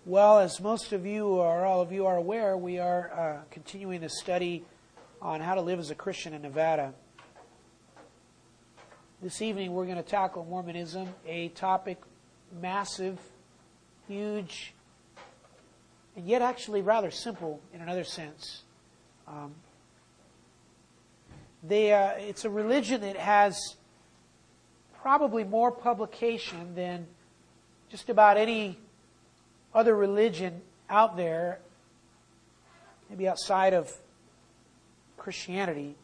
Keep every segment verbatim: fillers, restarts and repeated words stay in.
Well, as most of you or all of you are aware, we are uh, continuing a study on how to live as a Christian in Nevada. This evening we're going to tackle Mormonism, a topic massive, huge, and yet actually rather simple in another sense. Um, they, uh, it's a religion that has probably more publication than just about any other religion out there, maybe outside of Christianity,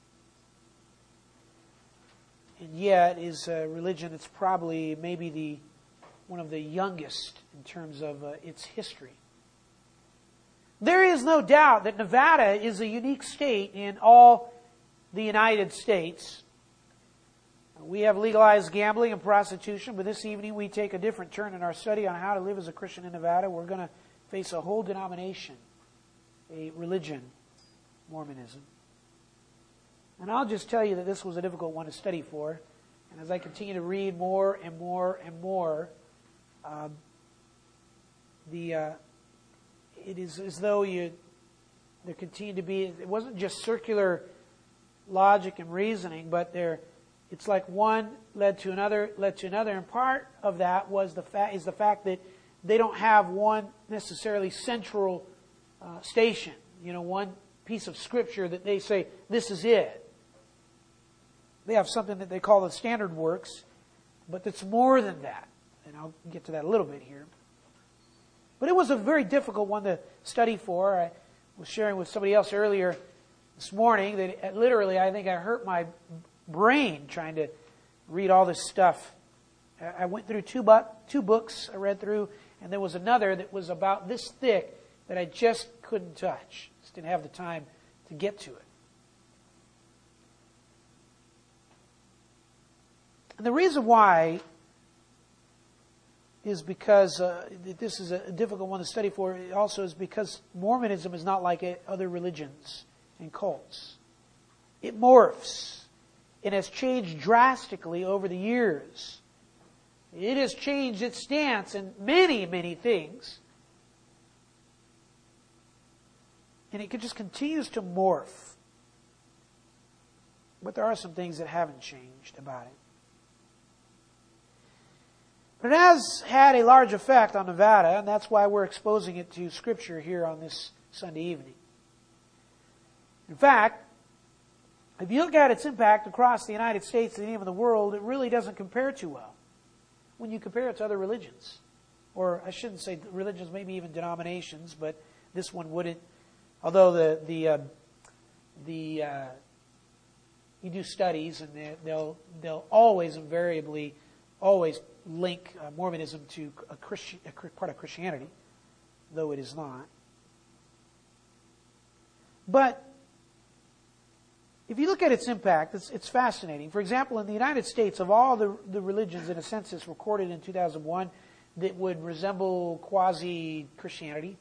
and yet is a religion that's probably maybe the one of the youngest in terms of uh, its history. There is no doubt that Nevada is a unique state in all the United States. We have legalized gambling and prostitution, but this evening we take a different turn in our study on how to live as a Christian in Nevada. We're going to face a whole denomination, a religion, Mormonism. And I'll just tell you that this was a difficult one to study for. And as I continue to read more and more and more, um, the uh, it is as though you there continue to be. It wasn't just circular logic and reasoning, but there. It's like one led to another, led to another, and part of that was the fact is the fact that they don't have one necessarily central uh, station. You know, one piece of scripture that they say this is it. They have something that they call the standard works, but it's more than that, and I'll get to that a little bit here. But it was a very difficult one to study for. I was sharing with somebody else earlier this morning that literally I think I hurt my brain trying to read all this stuff. I went through two, bu- two books I read through, and there was another that was about this thick that I just couldn't touch. Just didn't have the time to get to it. And the reason why is because uh, this is a difficult one to study for. Also is because Mormonism is not like other religions and cults. It morphs. It has changed drastically over the years. It has changed its stance in many, many things. And it just continues to morph. But there are some things that haven't changed about it. But it has had a large effect on Nevada, and that's why we're exposing it to Scripture here on this Sunday evening. In fact, if you look at its impact across the United States and even the world, it really doesn't compare too well when you compare it to other religions. Or I shouldn't say religions, maybe even denominations, but this one wouldn't. Although the the uh, the uh, you do studies, and they'll they'll always invariably always link uh, Mormonism to a Christian a part of Christianity, though it is not. But if you look at its impact, it's, it's fascinating. For example, in the United States, of all the, the religions in a census recorded in two thousand one that would resemble quasi-Christianity,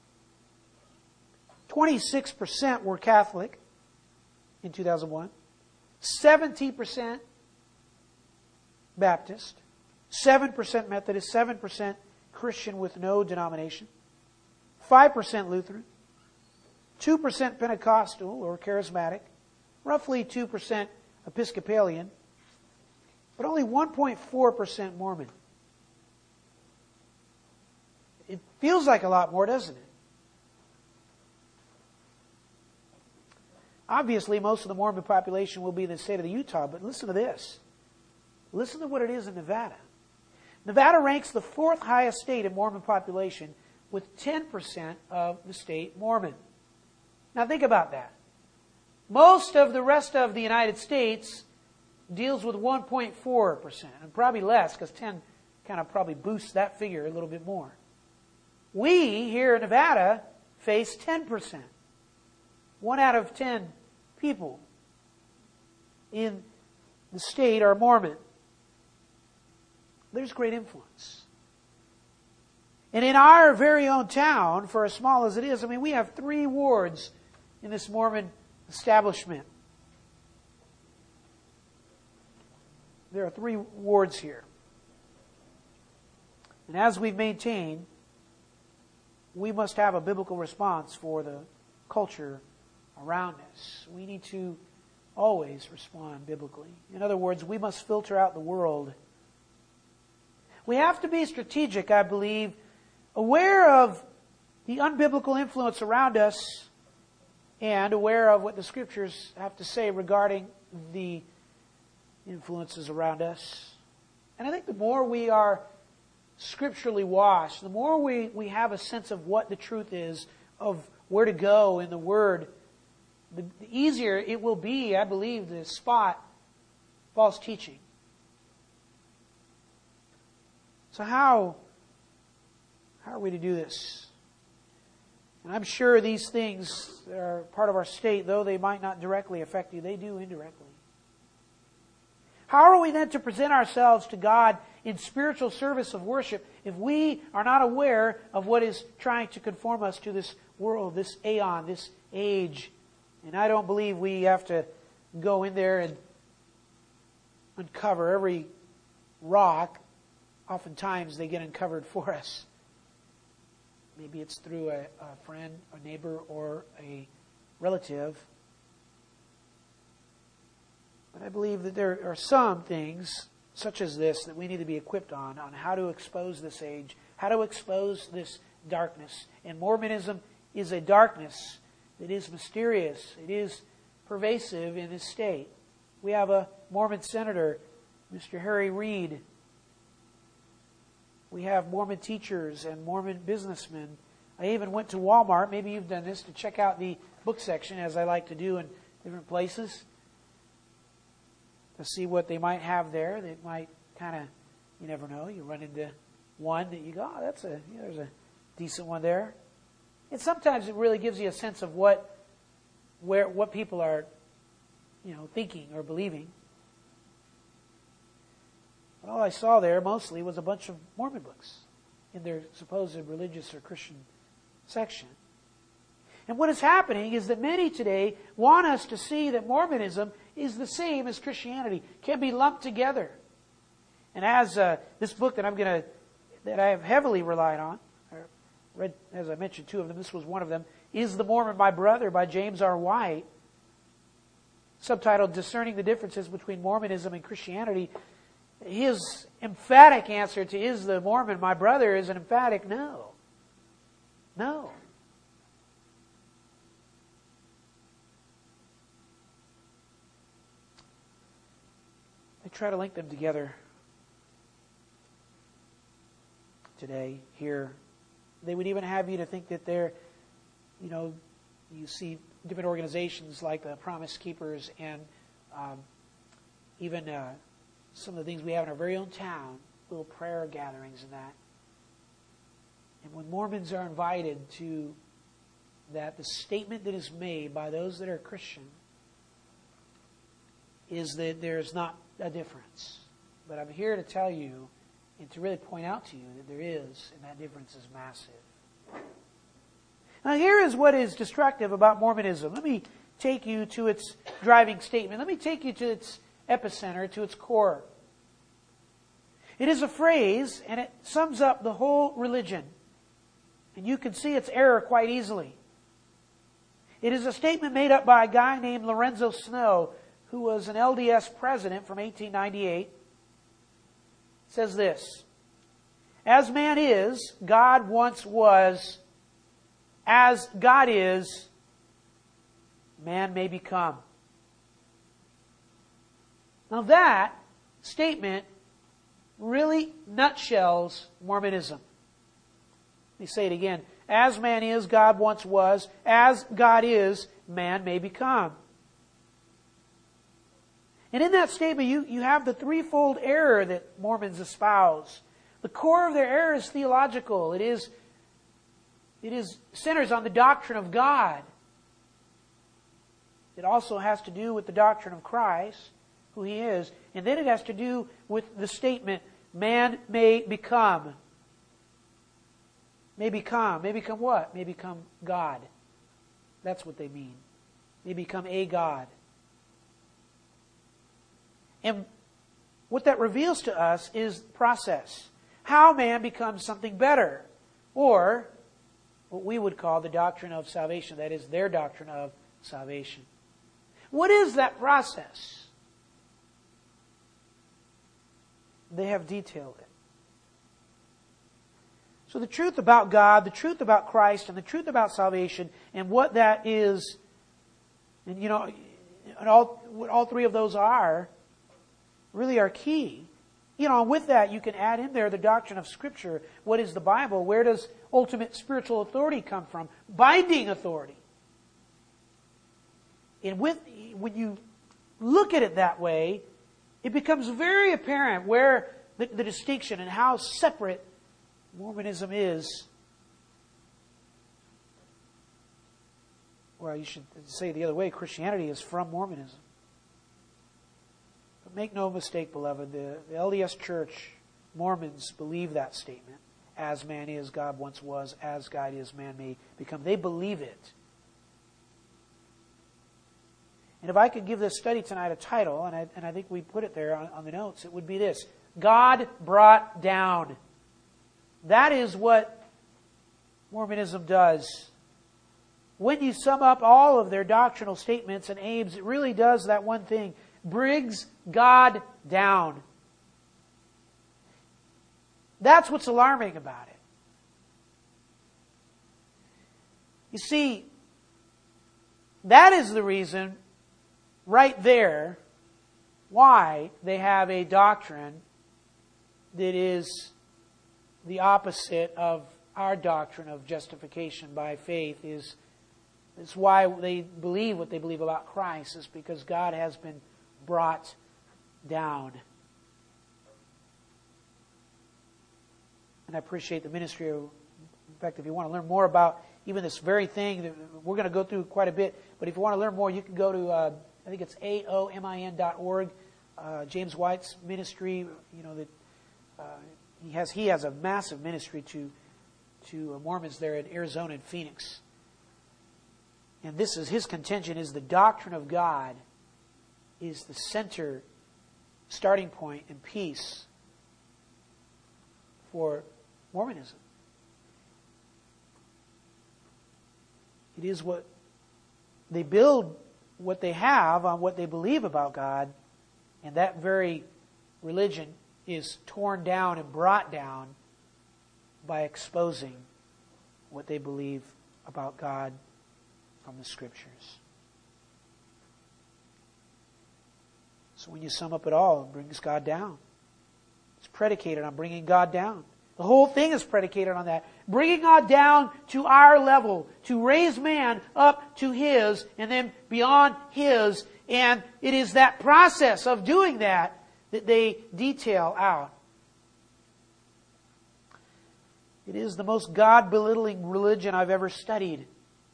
twenty-six percent were Catholic in two thousand one, seventy percent Baptist, seven percent Methodist, seven percent Christian with no denomination, five percent Lutheran, two percent Pentecostal or Charismatic, roughly two percent Episcopalian, but only one point four percent Mormon. It feels like a lot more, doesn't it? Obviously, most of the Mormon population will be in the state of the Utah, but listen to this. Listen to what it is in Nevada. Nevada ranks the fourth highest state in Mormon population with ten percent of the state Mormon. Now think about that. Most of the rest of the United States deals with one point four percent, and probably less, because ten kind of probably boosts that figure a little bit more. We, here in Nevada, face ten percent. One out of ten people in the state are Mormon. There's great influence. And in our very own town, for as small as it is, I mean, we have three wards in this Mormon establishment. There are three wards here. And as we've maintained, we must have a biblical response for the culture around us. We need to always respond biblically. In other words, we must filter out the world. We have to be strategic, I believe, aware of the unbiblical influence around us and aware of what the Scriptures have to say regarding the influences around us. And I think the more we are scripturally washed, the more we, we have a sense of what the truth is, of where to go in the Word, the, the easier it will be, I believe, to spot false teaching. So how, how are we to do this? And I'm sure these things that are part of our state, though they might not directly affect you, they do indirectly. How are we then to present ourselves to God in spiritual service of worship if we are not aware of what is trying to conform us to this world, this aeon, this age? And I don't believe we have to go in there and uncover every rock. Oftentimes they get uncovered for us. Maybe it's through a, a friend, a neighbor, or a relative. But I believe that there are some things, such as this, that we need to be equipped on, on how to expose this age, how to expose this darkness. And Mormonism is a darkness that is mysterious. It is pervasive in this state. We have a Mormon senator, Mister Harry Reid. We have Mormon teachers and Mormon businessmen. I even went to Walmart, maybe you've done this, to check out the book section, as I like to do in different places, to see what they might have there that might kind of, you never know, you run into one that you go, oh, that's a, you know, there's a decent one there. And sometimes it really gives you a sense of what, where, what people are, you know, thinking or believing. But all I saw there mostly was a bunch of Mormon books in their supposed religious or Christian section. And what is happening is that many today want us to see that Mormonism is the same as Christianity, can be lumped together. And as uh, this book that I'm going to, that I have heavily relied on, I read, as I mentioned, two of them, this was one of them, Is the Mormon My Brother by James R. White, subtitled Discerning the Differences Between Mormonism and Christianity. His emphatic answer to Is the Mormon My Brother is an emphatic no. No. I try to link them together today, here. They would even have you to think that they're, you know, you see different organizations like the Promise Keepers and um, even uh, some of the things we have in our very own town, little prayer gatherings and that. And when Mormons are invited to that, the statement that is made by those that are Christian is that there's not a difference. But I'm here to tell you and to really point out to you that there is, and that difference is massive. Now here is what is destructive about Mormonism. Let me take you to its driving statement. Let me take you to its epicenter, to its core. It is a phrase, and it sums up the whole religion. And you can see its error quite easily. It is a statement made up by a guy named Lorenzo Snow, who was an L D S president from eighteen ninety-eight. It says this: As man is, God once was. As God is, man may become. Now that statement really nutshells Mormonism. Let me say it again. As man is, God once was. As God is, man may become. And in that statement, you, you have the threefold error that Mormons espouse. The core of their error is theological. It is, it is centers on the doctrine of God. It also has to do with the doctrine of Christ, who He is. And then it has to do with the statement, man may become. May become. May become what? May become God. That's what they mean. May become a God. And what that reveals to us is process. How man becomes something better. Or, what we would call the doctrine of salvation. That is their doctrine of salvation. What is that process? They have detailed it. So the truth about God, the truth about Christ, and the truth about salvation, and what that is, and you know, and all what all three of those are, really are key. You know, with that you can add in there the doctrine of Scripture. What is the Bible? Where does ultimate spiritual authority come from? Binding authority. And with when you look at it that way, it becomes very apparent where the, the distinction and how separate Mormonism is. Well, you should say the other way, Christianity is from Mormonism. But make no mistake, beloved, the, the L D S Church, Mormons believe that statement. As man is, God once was. As God is, man may become. They believe it. And if I could give this study tonight a title, and I, and I think we put it there on, on the notes, it would be this: God brought down. That is what Mormonism does. When you sum up all of their doctrinal statements and aims, it really does that one thing: brings God down. That's what's alarming about it. You see, that is the reason right there why they have a doctrine that is the opposite of our doctrine of justification by faith. Is it's why they believe what they believe about Christ, is because God has been brought down. And I appreciate the ministry of, in fact, if you want to learn more about even this very thing, we're going to go through quite a bit, but if you want to learn more, you can go to, uh, I think it's A O M I N dot org, uh, James White's ministry, you know, that uh, he has he has a massive ministry to, to Mormons there in Arizona and Phoenix. And this is his contention, is the doctrine of God is the center, starting point, and piece for Mormonism. It is what they build, what they have on what they believe about God, and that very religion is torn down and brought down by exposing what they believe about God from the Scriptures. So when you sum up it all, it brings God down. It's predicated on bringing God down. The whole thing is predicated on that. Bringing God down to our level, to raise man up to His, and then beyond His. And it is that process of doing that that they detail out. It is the most God-belittling religion I've ever studied.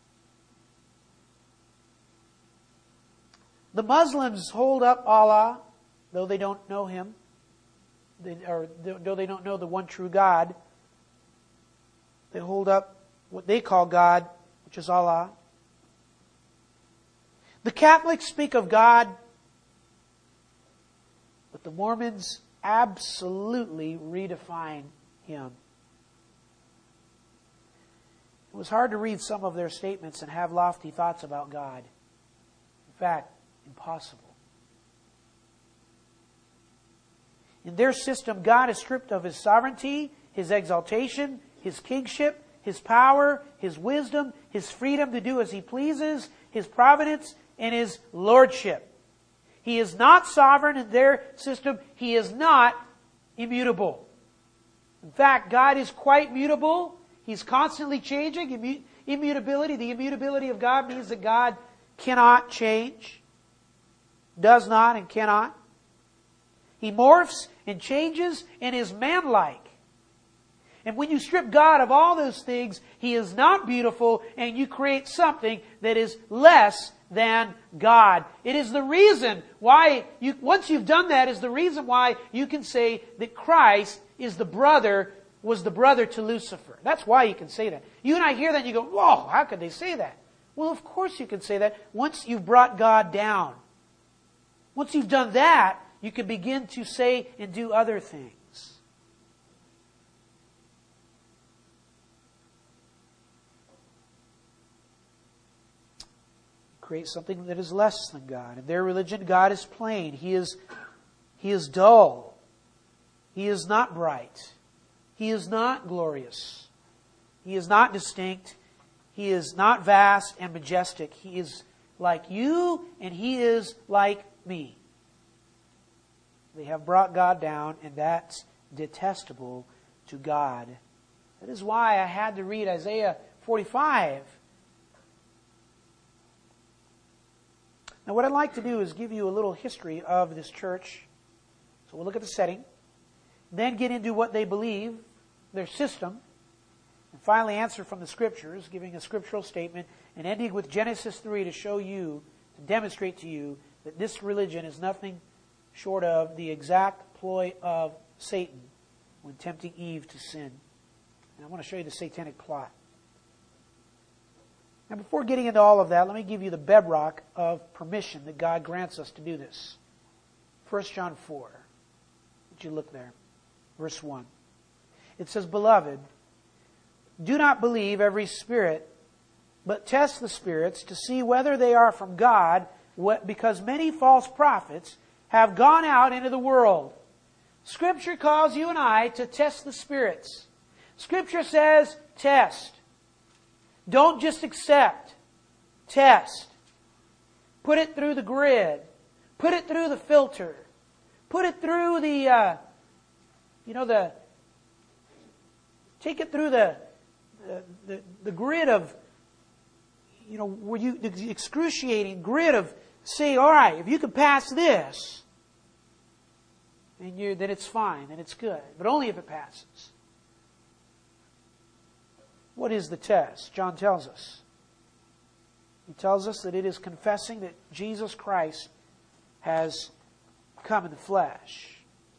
The Muslims hold up Allah, though they don't know Him, they, or though they don't know the one true God. They hold up what they call God, which is Allah. The Catholics speak of God, but the Mormons absolutely redefine Him. It was hard to read some of their statements and have lofty thoughts about God. In fact, impossible. In their system, God is stripped of His sovereignty, His exaltation, His kingship, His power, His wisdom, His freedom to do as He pleases, His providence, and His lordship. He is not sovereign in their system. He is not immutable. In fact, God is quite mutable. He's constantly changing. Immutability, the immutability of God means that God cannot change. Does not and cannot. He morphs and changes and is man-like. And when you strip God of all those things, He is not beautiful, and you create something that is less than God. It is the reason why, you, once you've done that, is the reason why you can say that Christ is the brother, was the brother to Lucifer. That's why you can say that. You and I hear that and you go, whoa, how could they say that? Well, of course you can say that once you've brought God down. Once you've done that, you can begin to say and do other things. create something that is less than God. In their religion, God is plain. He is, he is dull. He is not bright. He is not glorious. He is not distinct. He is not vast and majestic. He is like you, and He is like me. They have brought God down, and that's detestable to God. That is why I had to read Isaiah forty-five. Now, what I'd like to do is give you a little history of this church. So we'll look at the setting, then get into what they believe, their system, and finally answer from the Scriptures, giving a scriptural statement, and ending with Genesis three to show you, to demonstrate to you, that this religion is nothing short of the exact ploy of Satan when tempting Eve to sin. And I want to show you the satanic plot. Now, before getting into all of that, let me give you the bedrock of permission that God grants us to do this. First John four. Would you look there? Verse one. It says, Beloved, do not believe every spirit, but test the spirits to see whether they are from God, because many false prophets have gone out into the world. Scripture calls you and I to test the spirits. Scripture says, test. Don't just accept. Test. Put it through the grid. Put it through the filter. Put it through the, uh, you know, the, take it through the, the, the, the grid of, you know, where you, the excruciating grid of, say, all right, if you can pass this, then, you, then it's fine, then it's good. But only if it passes. What is the test? John tells us. He tells us that it is confessing that Jesus Christ has come in the flesh.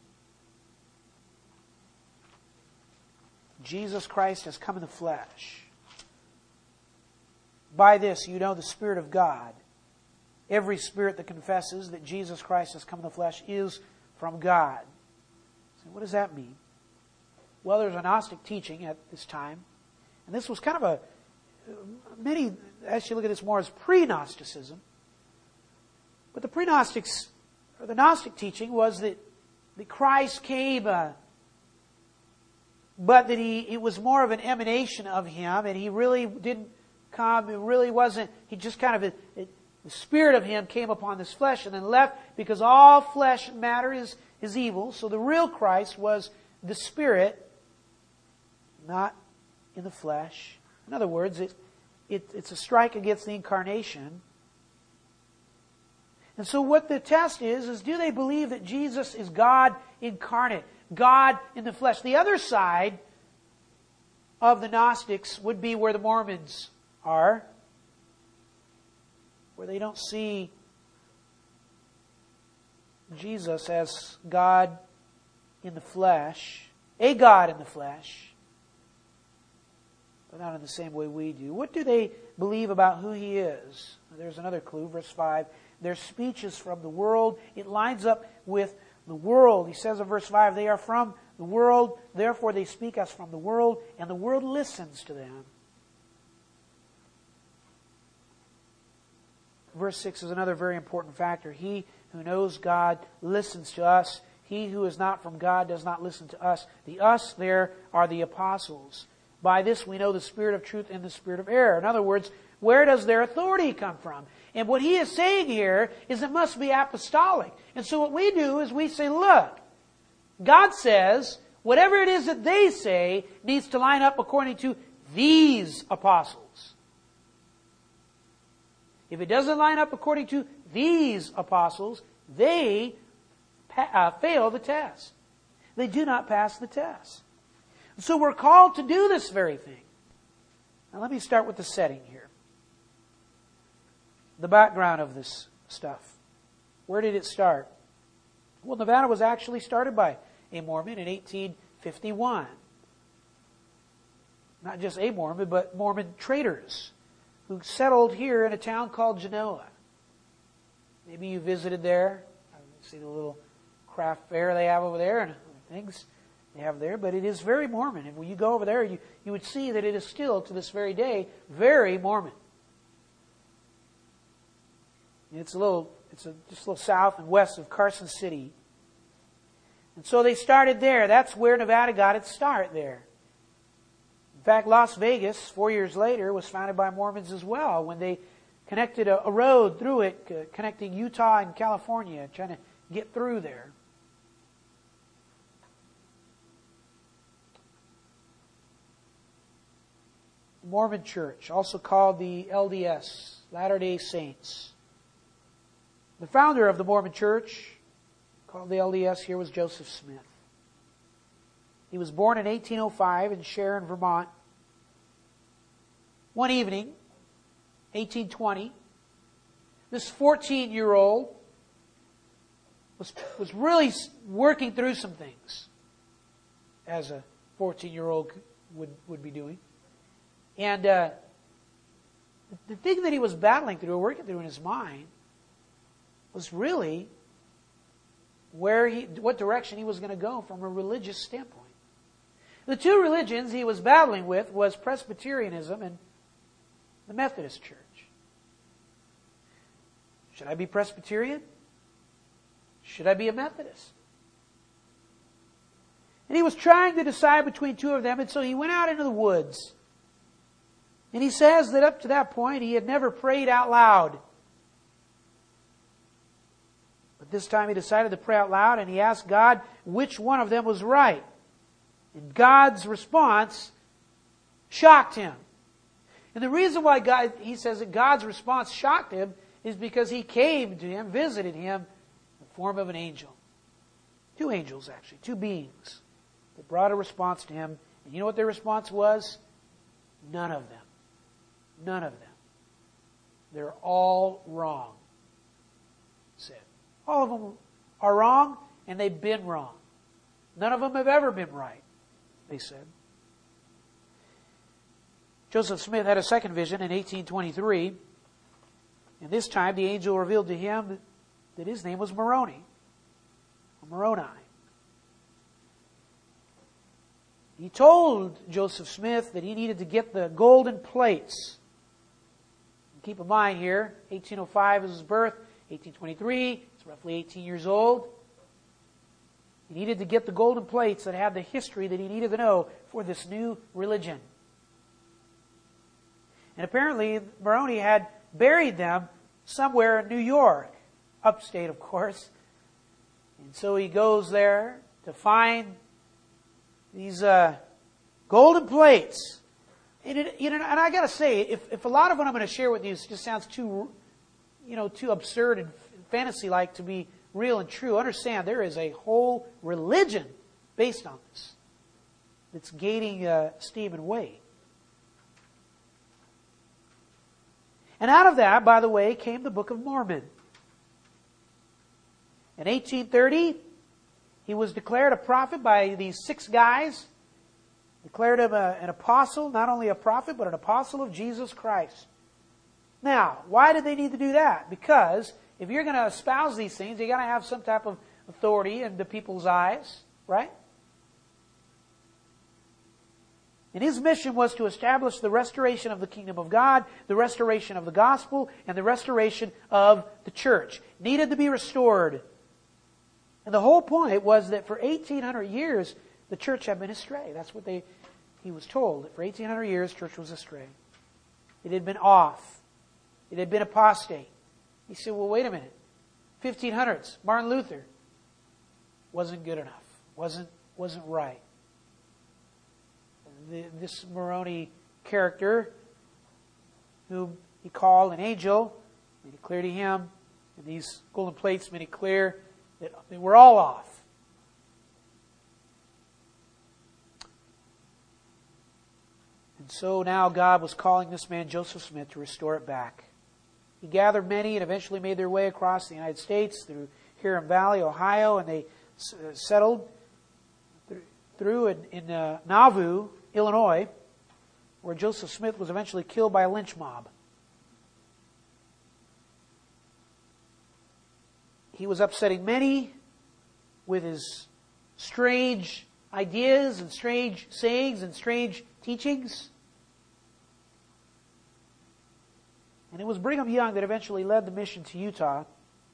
Jesus Christ has come in the flesh. By this you know the Spirit of God. Every spirit that confesses that Jesus Christ has come in the flesh is from God. So what does that mean? Well, there's a Gnostic teaching at this time. And this was kind of a, many actually look at this more as pre-Gnosticism. But the pre-Gnostics, or the Gnostic teaching was that, that Christ came, uh, but that he it was more of an emanation of Him, and He really didn't come, it really wasn't, He just kind of, it, it, the Spirit of Him came upon this flesh and then left, because all flesh and matter is, is evil. So the real Christ was the Spirit, not in the flesh. In other words, it, it, it's a strike against the incarnation. And so what the test is, is do they believe that Jesus is God incarnate, God in the flesh? The other side of the Gnostics would be where the Mormons are, where they don't see Jesus as God in the flesh, a God in the flesh, but not in the same way we do. What do they believe about who He is? There's another clue, verse five. Their speech is from the world. It lines up with the world. He says in verse five, they are from the world, therefore they speak as from the world, and the world listens to them. Verse six is another very important factor. He who knows God listens to us. He who is not from God does not listen to us. The us there are the apostles. By this we know the spirit of truth and the spirit of error. In other words, where does their authority come from? And what he is saying here is it must be apostolic. And so what we do is we say, look, God says whatever it is that they say needs to line up according to these apostles. If it doesn't line up according to these apostles, they pa- uh, fail the test. They do not pass the test. So we're called to do this very thing. Now let me start with the setting here. The background of this stuff. Where did it start? Well, Nevada was actually started by a Mormon in eighteen fifty-one. Not just a Mormon, but Mormon traders who settled here in a town called Genoa. Maybe you visited there. I see the little craft fair they have over there and other things they have there, but it is very Mormon. And when you go over there, you, you would see that it is still, to this very day, very Mormon. It's a little, it's a, just a little south and west of Carson City. And so they started there. That's where Nevada got its start there. In fact, Las Vegas, four years later, was founded by Mormons as well when they connected a, a road through it, uh, connecting Utah and California, trying to get through there. The Mormon Church, also called the L D S, Latter-day Saints. The founder of the Mormon Church, called the L D S here, was Joseph Smith. He was born in eighteen oh five in Sharon, Vermont. One evening, eighteen twenty, this fourteen-year-old was, was really working through some things, as a fourteen-year-old would, would be doing. And uh, the thing that he was battling through, or working through in his mind, was really where he, what direction he was going to go from a religious standpoint. The two religions he was battling with was Presbyterianism and the Methodist Church. Should I be Presbyterian? Should I be a Methodist? And he was trying to decide between two of them, and so he went out into the woods. And he says that up to that point he had never prayed out loud. But this time he decided to pray out loud, and he asked God which one of them was right. And God's response shocked him. And the reason why God, he says that God's response shocked him is because he came to him, visited him in the form of an angel. Two angels, actually, two beings that brought a response to him. And you know what their response was? None of them. None of them. They're all wrong, said. All of them are wrong, and they've been wrong. None of them have ever been right, they said. Joseph Smith had a second vision in eighteen twenty-three, and this time the angel revealed to him that his name was Moroni, or Moroni. He told Joseph Smith that he needed to get the golden plates. Keep in mind here, eighteen oh five is his birth, eighteen twenty-three, he's roughly eighteen years old. He needed to get the golden plates that had the history that he needed to know for this new religion. And apparently, Moroni had buried them somewhere in New York, upstate, of course. And so he goes there to find these uh, golden plates. And, it, you know, and I got to say, if, if a lot of what I'm going to share with you just sounds too, you know, too absurd and fantasy-like to be real and true, understand there is a whole religion based on this that's gaining uh, steam and weight. And out of that, by the way, came the Book of Mormon. In eighteen thirty, he was declared a prophet by these six guys. Declared him a, an apostle, not only a prophet, but an apostle of Jesus Christ. Now, why did they need to do that? Because if you're going to espouse these things, you got to have some type of authority in the people's eyes, right? And his mission was to establish the restoration of the kingdom of God, the restoration of the gospel, and the restoration of the church. Needed to be restored. And the whole point was that for eighteen hundred years, the church had been astray. That's what they, he was told. That for eighteen hundred years, church was astray. It had been off. It had been apostate. He said, well, wait a minute. fifteen hundreds, Martin Luther. Wasn't good enough. Wasn't, wasn't right. The, this Moroni character, whom he called an angel, made it clear to him, and these golden plates made it clear that they were all off. And so now God was calling this man, Joseph Smith, to restore it back. He gathered many and eventually made their way across the United States through Huron Valley, Ohio, and they settled through in, in uh, Nauvoo, Illinois, where Joseph Smith was eventually killed by a lynch mob. He was upsetting many with his strange ideas and strange sayings and strange teachings. And it was Brigham Young that eventually led the mission to Utah,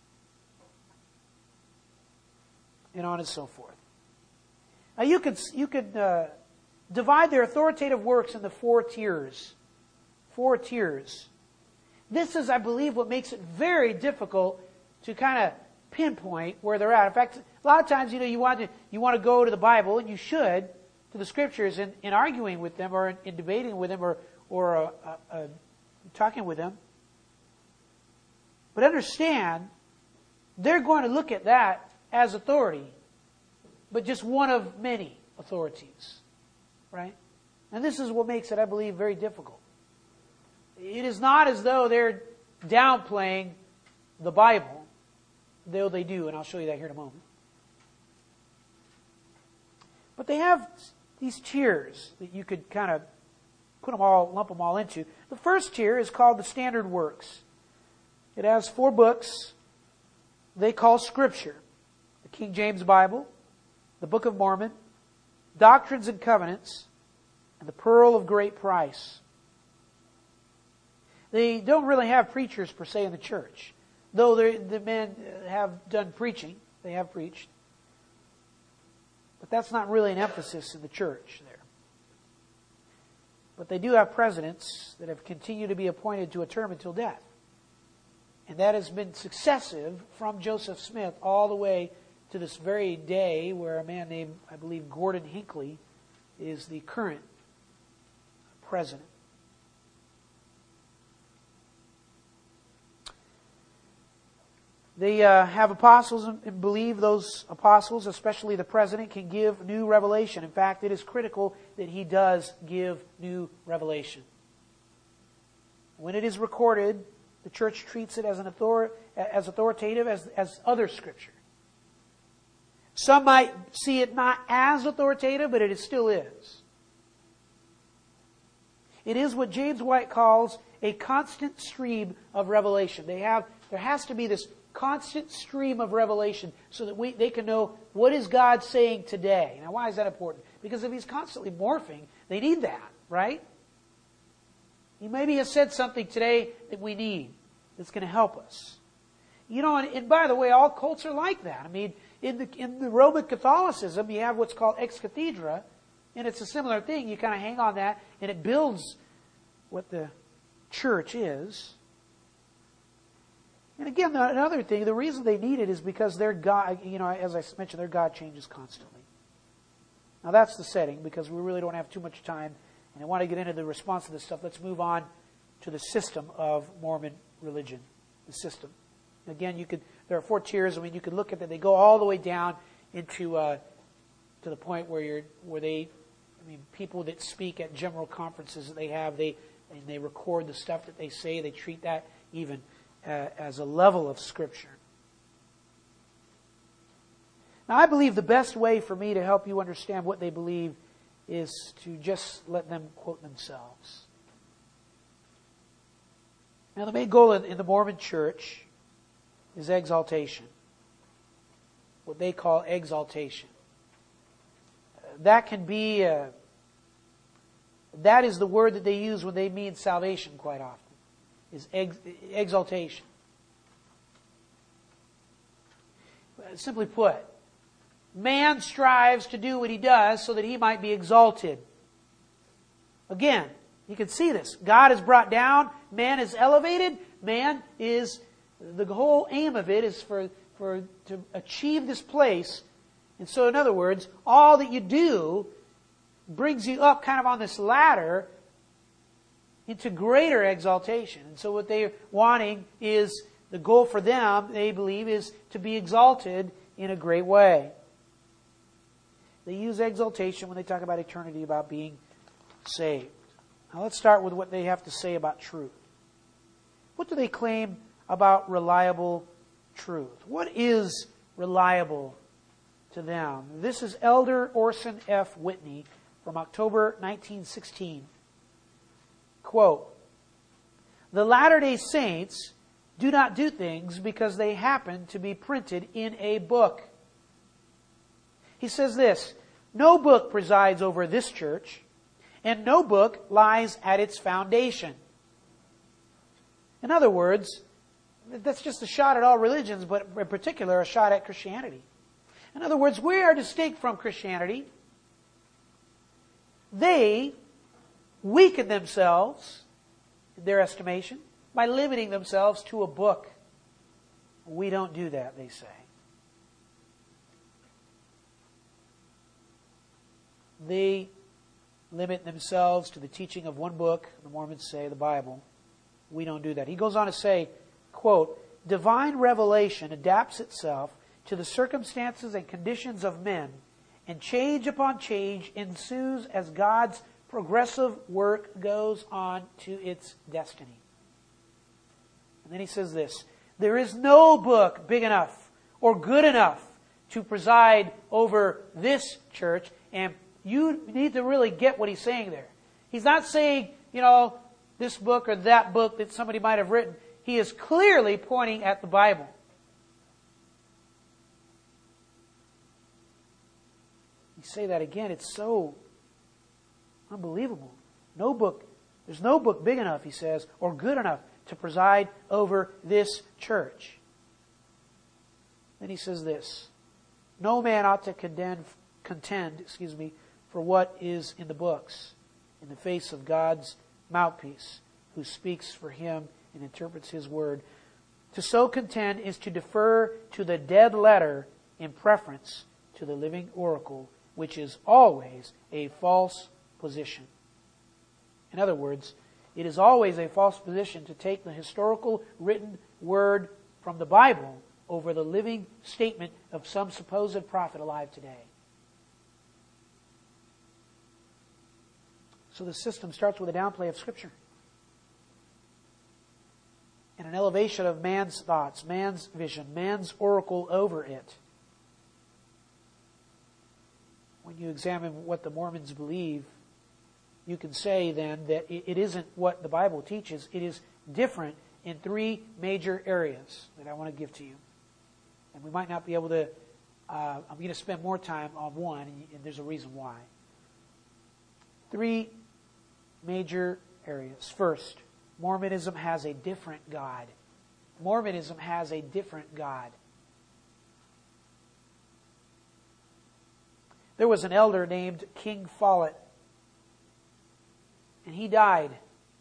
and on and so forth. Now you could you could uh, divide their authoritative works into four tiers. Four tiers. This is, I believe, what makes it very difficult to kind of pinpoint where they're at. In fact, a lot of times, you know, you want to you want to go to the Bible, and you should, to the Scriptures, in, in arguing with them, or in, in debating with them, or or uh, uh, uh, talking with them. But understand, they're going to look at that as authority, but just one of many authorities, right? And this is what makes it, I believe, very difficult. It is not as though they're downplaying the Bible, though they do, and I'll show you that here in a moment. But they have these tiers that you could kind of put them all, lump them all into. The first tier is called the Standard Works. It has four books they call Scripture: the King James Bible, the Book of Mormon, Doctrines and Covenants, and the Pearl of Great Price. They don't really have preachers per se in the church, though the men have done preaching. They have preached. But that's not really an emphasis in the church there. But they do have presidents that have continued to be appointed to a term until death. And that has been successive from Joseph Smith all the way to this very day, where a man named, I believe, Gordon Hinckley is the current president. They uh, have apostles and believe those apostles, especially the president, can give new revelation. In fact, it is critical that he does give new revelation. When it is recorded, the church treats it as an author- as authoritative as, as other Scripture. Some might see it not as authoritative, but it still is. It is what James White calls a constant stream of revelation. They have there has to be this constant stream of revelation so that we they can know, what is God saying today. Now, why is that important? Because if He's constantly morphing, they need that, right? He maybe has said something today that we need, that's going to help us. You know, and, and by the way, all cults are like that. I mean, in the in the Roman Catholicism, you have what's called ex cathedra, and it's a similar thing. You kind of hang on that, and it builds what the church is. And again, another thing, the reason they need it is because their God, you know, as I mentioned, their God changes constantly. Now that's the setting, because we really don't have too much time, and I want to get into the response to this stuff. Let's move on to the system of Mormon religion, the system. Again, you could there are four tiers. I mean, you could look at that. They go all the way down into uh, to the point where you're where they, I mean, people that speak at general conferences that they have, they and they record the stuff that they say. They treat that even uh, as a level of Scripture. Now, I believe the best way for me to help you understand what they believe is to just let them quote themselves. Now, the main goal in the Mormon Church is exaltation. What they call exaltation. That can be, uh, that is the word that they use when they mean salvation quite often, is ex- exaltation. Simply put, man strives to do what he does so that he might be exalted. Again, you can see this. God is brought down, man is elevated, man is, the whole aim of it is for, for to achieve this place. And so, in other words, all that you do brings you up kind of on this ladder into greater exaltation. And so what they're wanting is, the goal for them, they believe, is to be exalted in a great way. They use exaltation when they talk about eternity, about being saved. Now let's start with what they have to say about truth. What do they claim about reliable truth? What is reliable to them? This is Elder Orson F. Whitney from October nineteen sixteen. Quote, "The Latter-day Saints do not do things because they happen to be printed in a book." He says this, "No book presides over this church, and no book lies at its foundation. In other words, that's just a shot at all religions, but in particular a shot at Christianity. In other words, we are distinct from Christianity. They weaken themselves, in their estimation, by limiting themselves to a book. We don't do that, they say. They limit themselves to the teaching of one book, the Mormons say, the Bible. We don't do that. He goes on to say, quote, divine revelation adapts itself to the circumstances and conditions of men, and change upon change ensues as God's progressive work goes on to its destiny. And then he says this, there is no book big enough or good enough to preside over this church, and you need to really get what he's saying there. He's not saying, you know, this book or that book that somebody might have written. He is clearly pointing at the Bible. You say that again, it's so unbelievable. No book, there's no book big enough, he says, or good enough to preside over this church. Then he says this, no man ought to contend, contend, excuse me, for what is in the books, in the face of God's mouthpiece, who speaks for him and interprets his word. To so contend is to defer to the dead letter in preference to the living oracle, which is always a false position. In other words, it is always a false position to take the historical written word from the Bible over the living statement of some supposed prophet alive today. So the system starts with a downplay of Scripture and an elevation of man's thoughts, man's vision, man's oracle over it. When you examine what the Mormons believe, you can say then that it isn't what the Bible teaches. It is different in three major areas that I want to give to you. And we might not be able to, uh, I'm going to spend more time on one, and there's a reason why. Three major areas. First, Mormonism has a different God. Mormonism has a different God. There was an elder named King Follett, and he died.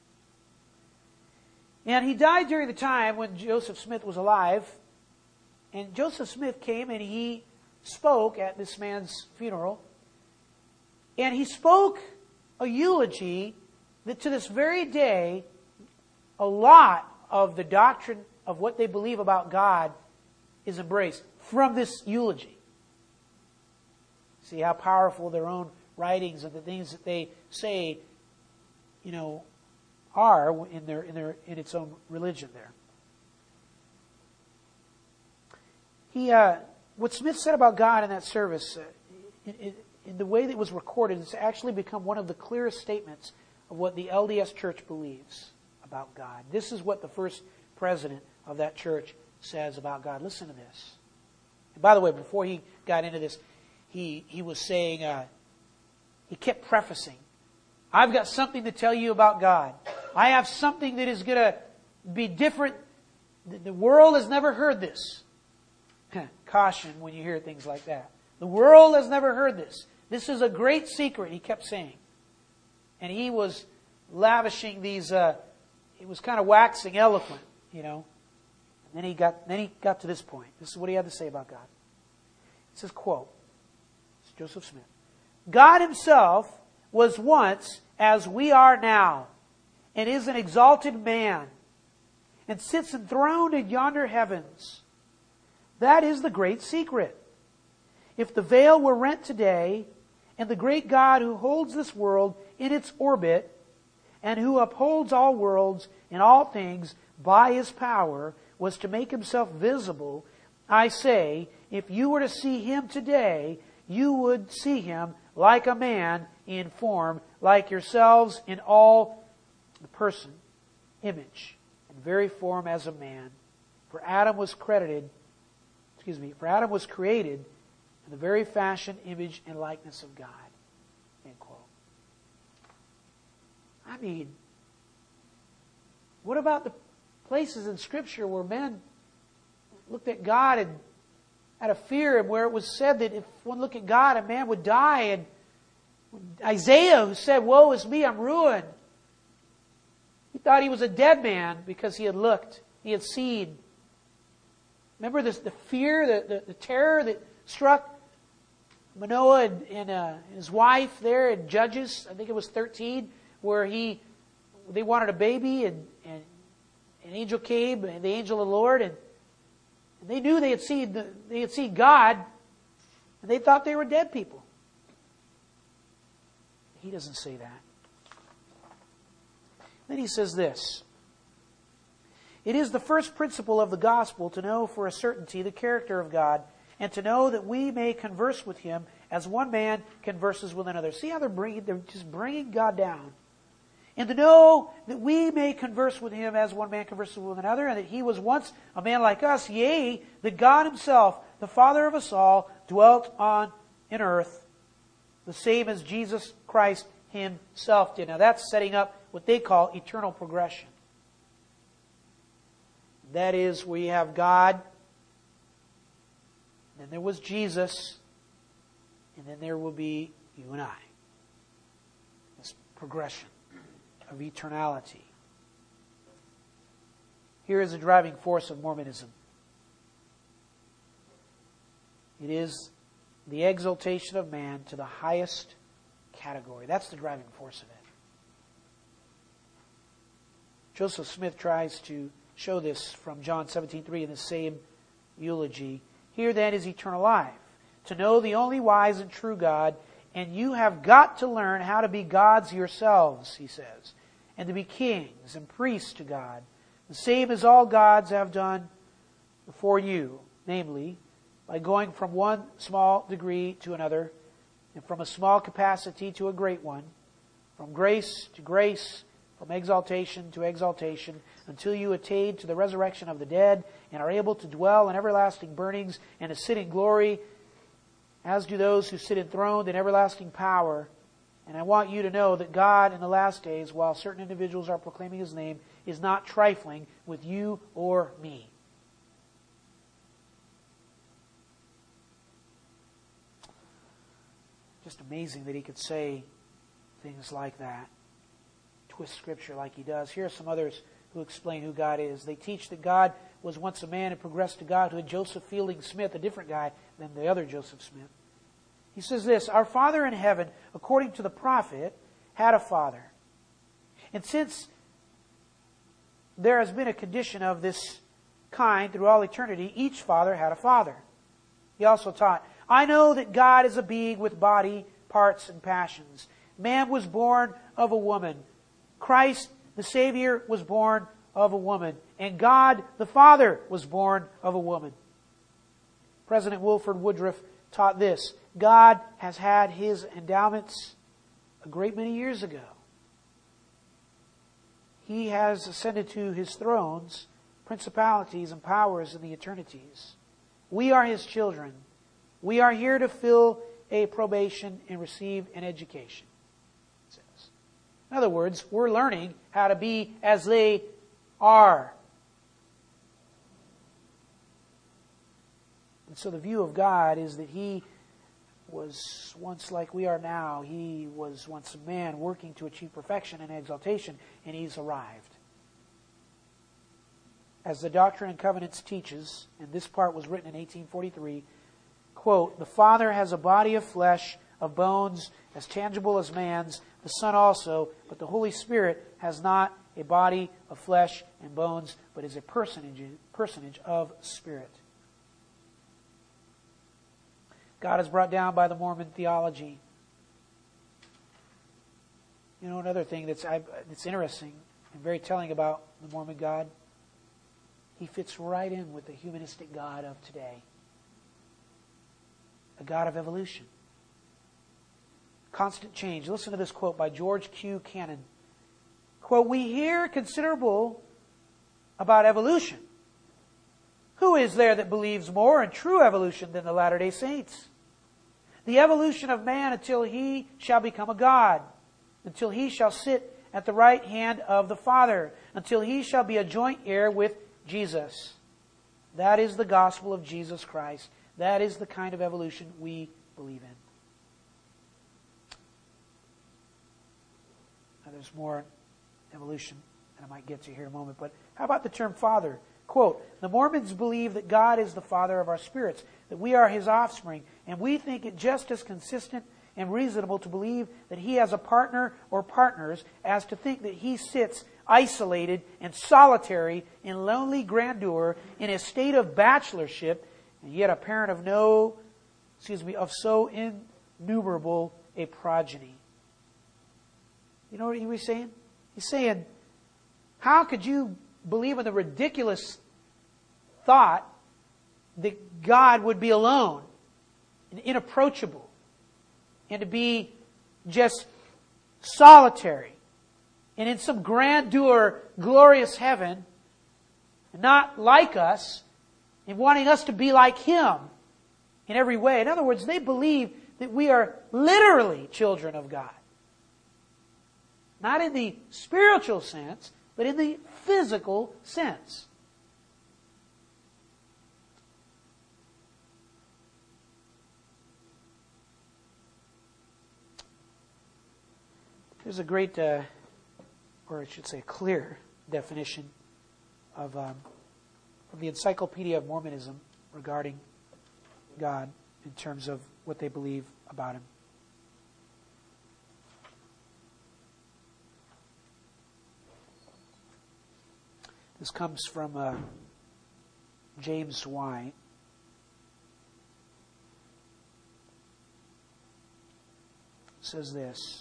And he died during the time when Joseph Smith was alive. And Joseph Smith came and he spoke at this man's funeral. And he spoke a eulogy that to this very day, a lot of the doctrine of what they believe about God is embraced from this eulogy. See how powerful their own writings and the things that they say, you know, are in their in their in its own religion there. He, uh, what Smith said about God in that service, uh, in, in, in the way that it was recorded, it's actually become one of the clearest statements of what the L D S Church believes about God. This is what the first president of that church says about God. Listen to this. And by the way, before he got into this, he he was saying, uh, he kept prefacing, I've got something to tell you about God. I have something that is going to be different. The, the world has never heard this. Caution when you hear things like that. The world has never heard this. This is a great secret, he kept saying. And he was lavishing these, uh, he was kind of waxing eloquent, you know. And then he got, then he got to this point. This is what he had to say about God. He says, quote, it's Joseph Smith. God himself was once as we are now, and is an exalted man, and sits enthroned in yonder heavens. That is the great secret. If the veil were rent today, and the great God who holds this world in its orbit, and who upholds all worlds and all things by his power, was to make himself visible, I say, if you were to see him today, you would see him like a man in form, like yourselves in all the person, image, and very form as a man. For Adam was credited Excuse me, for Adam was created in the very fashion, image, and likeness of God. End quote. I mean, what about the places in Scripture where men looked at God and out of fear, and where it was said that if one looked at God, a man would die. And Isaiah, who said, "Woe is me, I'm ruined," he thought he was a dead man because he had looked, he had seen. Remember this, the fear, the, the, the terror that struck Manoah and, and, uh, and his wife there in Judges, I think it was thirteen, where he they wanted a baby, and, and an angel came, and the angel of the Lord, and, and they knew they had seen the, they had seen God, and they thought they were dead people. He doesn't say that. Then he says this: "It is the first principle of the gospel to know for a certainty the character of God, and to know that we may converse with Him as one man converses with another." See how they're bringing, they're just bringing God down. "And to know that we may converse with Him as one man converses with another, and that He was once a man like us, yea, that God Himself, the Father of us all, dwelt on in earth, the same as Jesus Christ Himself did." Now that's setting up what they call eternal progression. That is, we have God, then there was Jesus, and then there will be you and I. This progression of eternality. Here is the driving force of Mormonism. It is the exaltation of man to the highest category. That's the driving force of it. Joseph Smith tries to show this from John seventeen three in the same eulogy. "Here then is eternal life, to know the only wise and true God, and you have got to learn how to be gods yourselves," he says, "and to be kings and priests to God, the same as all gods have done before you, namely, by going from one small degree to another, and from a small capacity to a great one, from grace to grace, from exaltation to exaltation, until you attain to the resurrection of the dead, and are able to dwell in everlasting burnings, and to sit in glory, as do those who sit enthroned in everlasting power. And I want you to know that God in the last days, while certain individuals are proclaiming His name, is not trifling with you or me." Just amazing that he could say things like that. Twist Scripture like he does. Here are some others who explain who God is. They teach that God was once a man and progressed to godhood. Joseph Fielding Smith, a different guy than the other Joseph Smith. He says this: "Our Father in heaven, according to the prophet, had a father. And since there has been a condition of this kind through all eternity, each father had a father." He also taught, "I know that God is a being with body, parts, and passions. Man was born of a woman. Christ, the Savior, was born of a woman. And God, the Father, was born of a woman." President Wilford Woodruff taught this: "God has had His endowments a great many years ago. He has ascended to His thrones, principalities, and powers in the eternities. We are His children. We are here to fill a probation and receive an education." It says. In other words, we're learning how to be as they are. And so the view of God is that He was once like we are now. He was once a man working to achieve perfection and exaltation, and He's arrived. As the Doctrine and Covenants teaches, and this part was written in eighteen forty-three, quote, "The Father has a body of flesh, of bones, as tangible as man's, the Son also, but the Holy Spirit has not a body of flesh and bones, but is a personage, personage of spirit." God is brought down by the Mormon theology. You know, another thing that's, that's interesting and very telling about the Mormon God, He fits right in with the humanistic God of today. A God of evolution. Constant change. Listen to this quote by George Q. Cannon. Quote, "We hear considerable about evolution. Who is there that believes more in true evolution than the Latter-day Saints? The evolution of man until he shall become a God, until he shall sit at the right hand of the Father, until he shall be a joint heir with Jesus. That is the gospel of Jesus Christ. That is the kind of evolution we believe in. Now, there's more evolution that I might get to here in a moment, but how about the term Father? Quote, the Mormons believe that God is the Father of our spirits, that we are His offspring, and we think it just as consistent and reasonable to believe that He has a partner or partners as to think that He sits isolated and solitary in lonely grandeur in a state of bachelorship, and yet a parent of no, excuse me, of so innumerable a progeny. You know what he was saying? He's saying, how could you believe in the ridiculous thought that God would be alone and inapproachable and to be just solitary and in some grandeur, glorious heaven, not like us and wanting us to be like Him in every way? In other words, they believe that we are literally children of God. Not in the spiritual sense, but in the physical sense. There's a great, uh, or I should say clear definition of um, from the Encyclopedia of Mormonism regarding God in terms of what they believe about Him. This comes from uh, James White. It says this: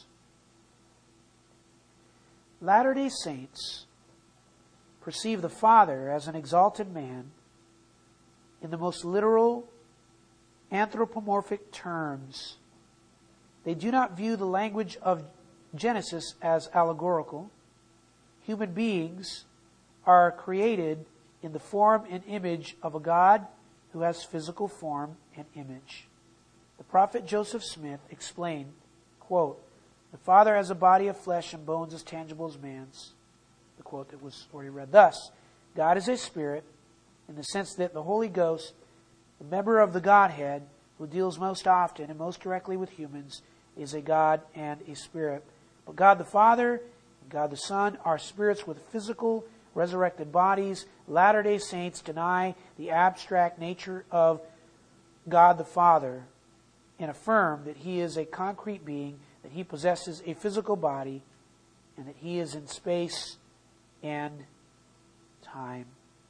Latter-day Saints perceive the Father as an exalted man in the most literal anthropomorphic terms. They do not view the language of Genesis as allegorical. Human beings are created in the form and image of a God who has physical form and image. The prophet Joseph Smith explained, quote, the Father has a body of flesh and bones as tangible as man's. The quote that was already read. Thus, God is a spirit in the sense that the Holy Ghost, the member of the Godhead, who deals most often and most directly with humans, is a God and a spirit. But God the Father and God the Son are spirits with physical resurrected bodies. Latter-day Saints deny the abstract nature of God the Father and affirm that He is a concrete being, that He possesses a physical body, and that He is in space and time.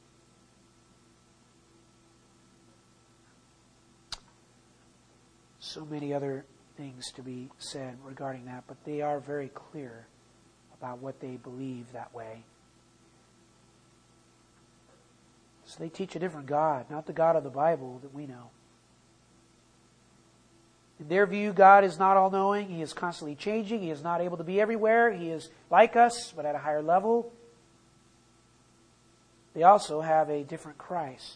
So many other things to be said regarding that, but they are very clear about what they believe that way. So they teach a different God, not the God of the Bible that we know. In their view, God is not all-knowing. He is constantly changing. He is not able to be everywhere. He is like us, but at a higher level. They also have a different Christ.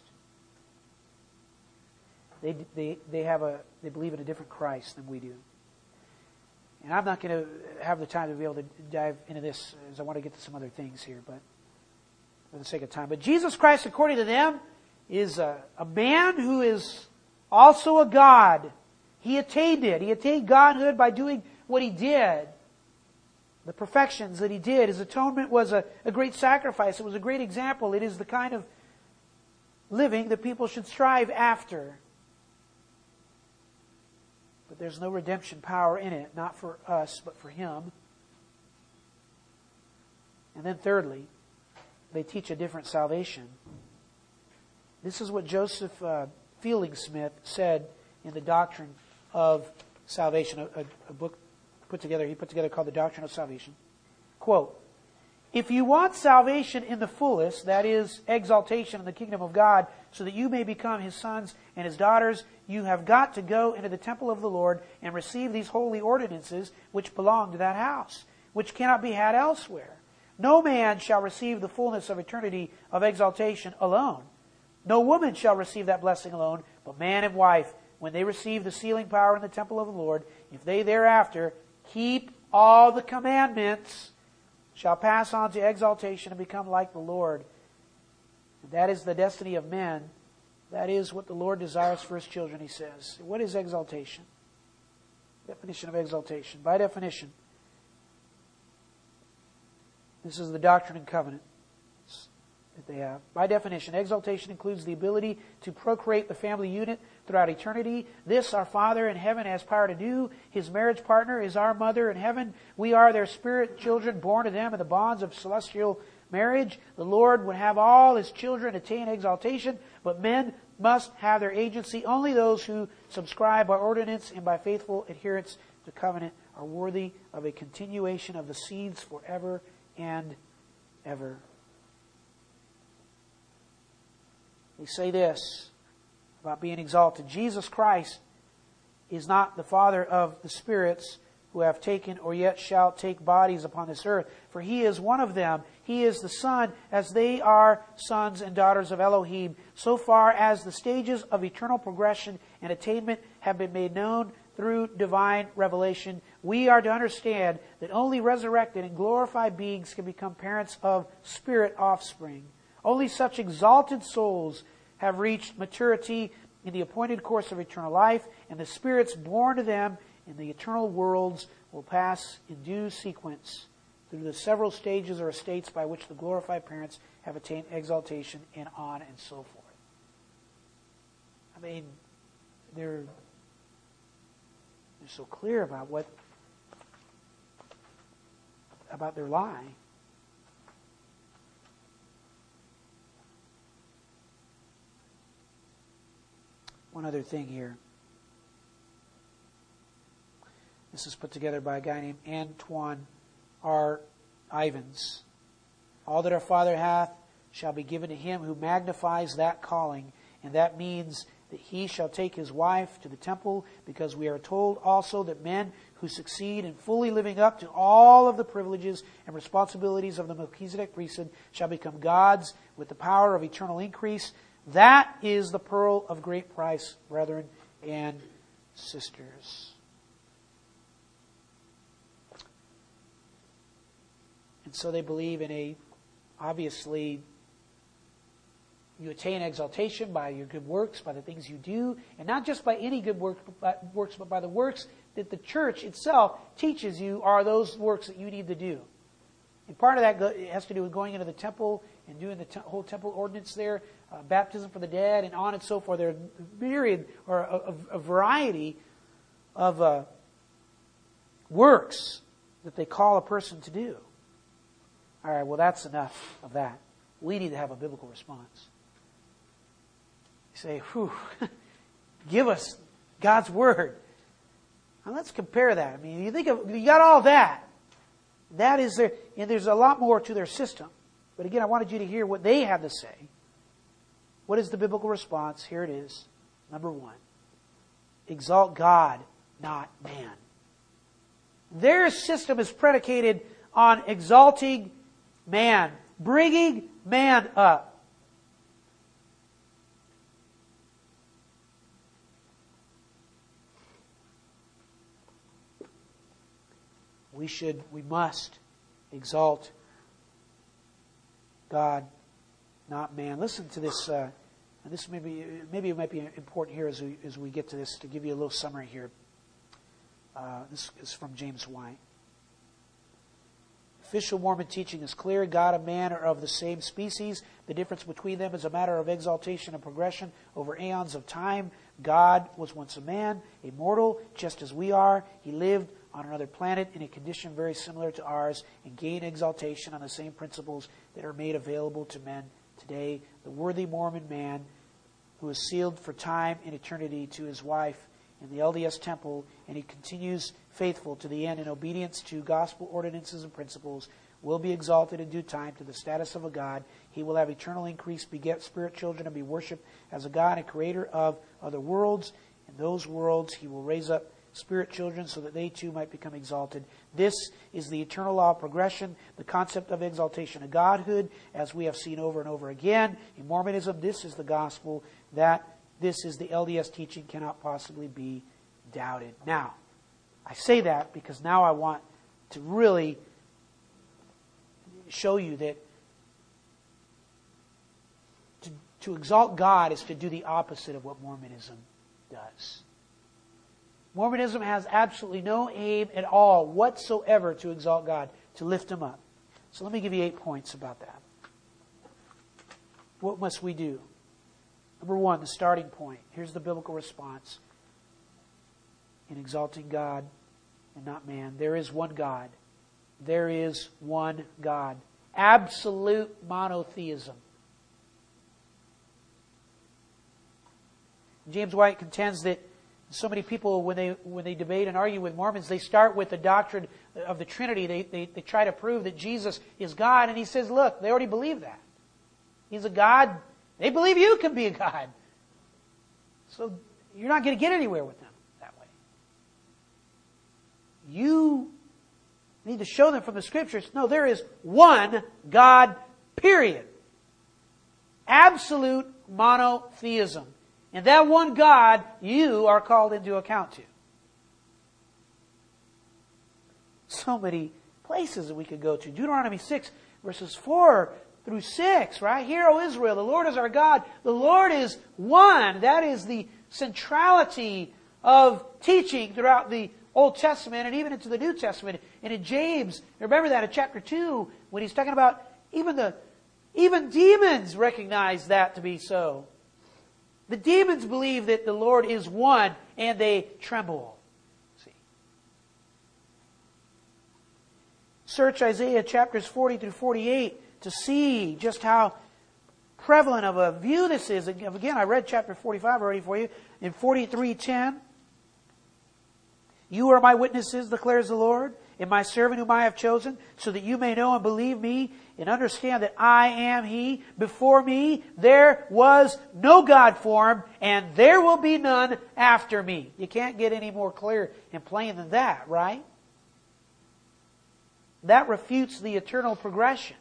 They they they have a they believe in a different Christ than we do. And I'm not going to have the time to be able to dive into this, as I want to get to some other things here, but for the sake of time. But Jesus Christ, according to them, is a, a man who is also a God. He attained it. He attained godhood by doing what He did. The perfections that He did. His atonement was a, a great sacrifice. It was a great example. It is the kind of living that people should strive after. But there's no redemption power in it. Not for us, but for Him. And then thirdly, they teach a different salvation. This is what Joseph uh, Fielding Smith said in the Doctrine of Salvation, a, a, a book put together, he put together called The Doctrine of Salvation. Quote, if you want salvation in the fullest, that is, exaltation in the kingdom of God, so that you may become His sons and His daughters, you have got to go into the temple of the Lord and receive these holy ordinances which belong to that house, which cannot be had elsewhere. No man shall receive the fullness of eternity of exaltation alone. No woman shall receive that blessing alone, but man and wife, when they receive the sealing power in the temple of the Lord, if they thereafter keep all the commandments, shall pass on to exaltation and become like the Lord. And that is the destiny of men. That is what the Lord desires for His children, He says. What is exaltation? Definition of exaltation. By definition, this is the Doctrine and Covenants that they have. By definition, exaltation includes the ability to procreate the family unit throughout eternity. This our Father in heaven has power to do. His marriage partner is our mother in heaven. We are their spirit children born to them in the bonds of celestial marriage. The Lord would have all His children attain exaltation, but men must have their agency. Only those who subscribe by ordinance and by faithful adherence to covenant are worthy of a continuation of the seeds forever and ever. We say this about being exalted. Jesus Christ is not the Father of the spirits who have taken or yet shall take bodies upon this earth, for He is one of them. He is the Son, as they are sons and daughters of Elohim. So far as the stages of eternal progression and attainment have been made known through divine revelation, we are to understand that only resurrected and glorified beings can become parents of spirit offspring. Only such exalted souls have reached maturity in the appointed course of eternal life, and the spirits born to them in the eternal worlds will pass in due sequence through the several stages or states by which the glorified parents have attained exaltation, and on and so forth. I mean, they're, they're so clear about what about their lie. One other thing here. This is put together by a guy named Antoine R. Ivins. All that our Father hath shall be given to him who magnifies that calling, and that means that he shall take his wife to the temple, because we are told also that men who succeed in fully living up to all of the privileges and responsibilities of the Melchizedek priesthood shall become gods with the power of eternal increase. That is the pearl of great price, brethren and sisters. And so they believe in a, obviously, you attain exaltation by your good works, by the things you do, and not just by any good work, but works, but by the works that the church itself teaches you are those works that you need to do. And part of that has to do with going into the temple and doing the te- whole temple ordinance there, uh, baptism for the dead, and on and so forth. There are a myriad or a, a, a variety of uh, works that they call a person to do. All right, well, that's enough of that. We need to have a biblical response. You say, whew, give us God's Word. Now let's compare that. I mean, you think of, you got all that. That is their, and there's a lot more to their system. But again, I wanted you to hear what they have to say. What is the biblical response? Here it is. Number one. Exalt God, not man. Their system is predicated on exalting man, bringing man up. We should, we must exalt God, not man. Listen to this. Uh, and this maybe maybe it might be important here as we as we get to this, to give you a little summary here. Uh, this is from James White. Official Mormon teaching is clear. God and man are of the same species. The difference between them is a matter of exaltation and progression over aeons of time. God was once a man, a mortal, just as we are. He lived on another planet in a condition very similar to ours and gained exaltation on the same principles that are made available to men today. The worthy Mormon man who is sealed for time and eternity to his wife in the L D S temple, and he continues faithful to the end in obedience to gospel ordinances and principles, will be exalted in due time to the status of a God. He will have eternal increase, beget spirit children, and be worshipped as a God and creator of other worlds. In those worlds he will raise up spirit children so that they too might become exalted. This is the eternal law of progression, the concept of exaltation of Godhood, as we have seen over and over again. In Mormonism, this is the gospel. That this is the L D S teaching cannot possibly be doubted. Now, I say that because now I want to really show you that to, to exalt God is to do the opposite of what Mormonism does. Mormonism has absolutely no aim at all whatsoever to exalt God, to lift Him up. So let me give you eight points about that. What must we do? Number one, the starting point. Here's the biblical response in exalting God and not man. There is one God. There is one God. Absolute monotheism. James White contends that so many people, when they when they debate and argue with Mormons, they start with the doctrine of the Trinity. They, they, they try to prove that Jesus is God. And he says, look, they already believe that. He's a God. They believe you can be a God. So you're not going to get anywhere with them that way. You need to show them from the Scriptures, no, there is one God, period. Absolute monotheism. And that one God, you are called into account to. So many places that we could go to. Deuteronomy six, verses four through six, right? Hear, O Israel, the Lord is our God. The Lord is one. That is the centrality of teaching throughout the Old Testament and even into the New Testament. And in James, remember that in chapter two, when he's talking about even the even demons recognize that to be so. The demons believe that the Lord is one, and they tremble. See. Search Isaiah chapters forty through forty-eight to see just how prevalent of a view this is. Again, I read chapter forty-five already for you. In forty-three ten, you are my witnesses, declares the Lord, and my servant whom I have chosen, so that you may know and believe me and understand that I am He. Before me there was no God formed, and there will be none after me. You can't get any more clear and plain than that, right? That refutes the eternal progression.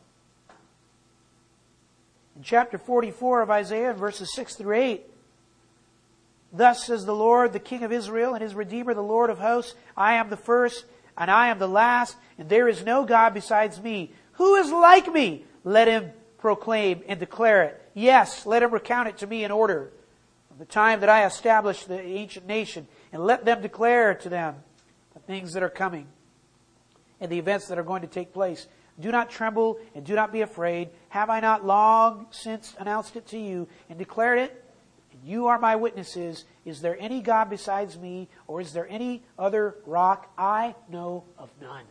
In chapter forty-four of Isaiah, verses six through eight, thus says the Lord, the King of Israel and His Redeemer, the Lord of hosts, I am the first and I am the last, and there is no God besides me. Who is like me? Let him proclaim and declare it. Yes, let him recount it to me in order. From the time that I established the ancient nation, and let them declare to them the things that are coming and the events that are going to take place. Do not tremble and do not be afraid. Have I not long since announced it to you and declared it? And you are my witnesses. Is there any God besides me, or is there any other rock? I know of none.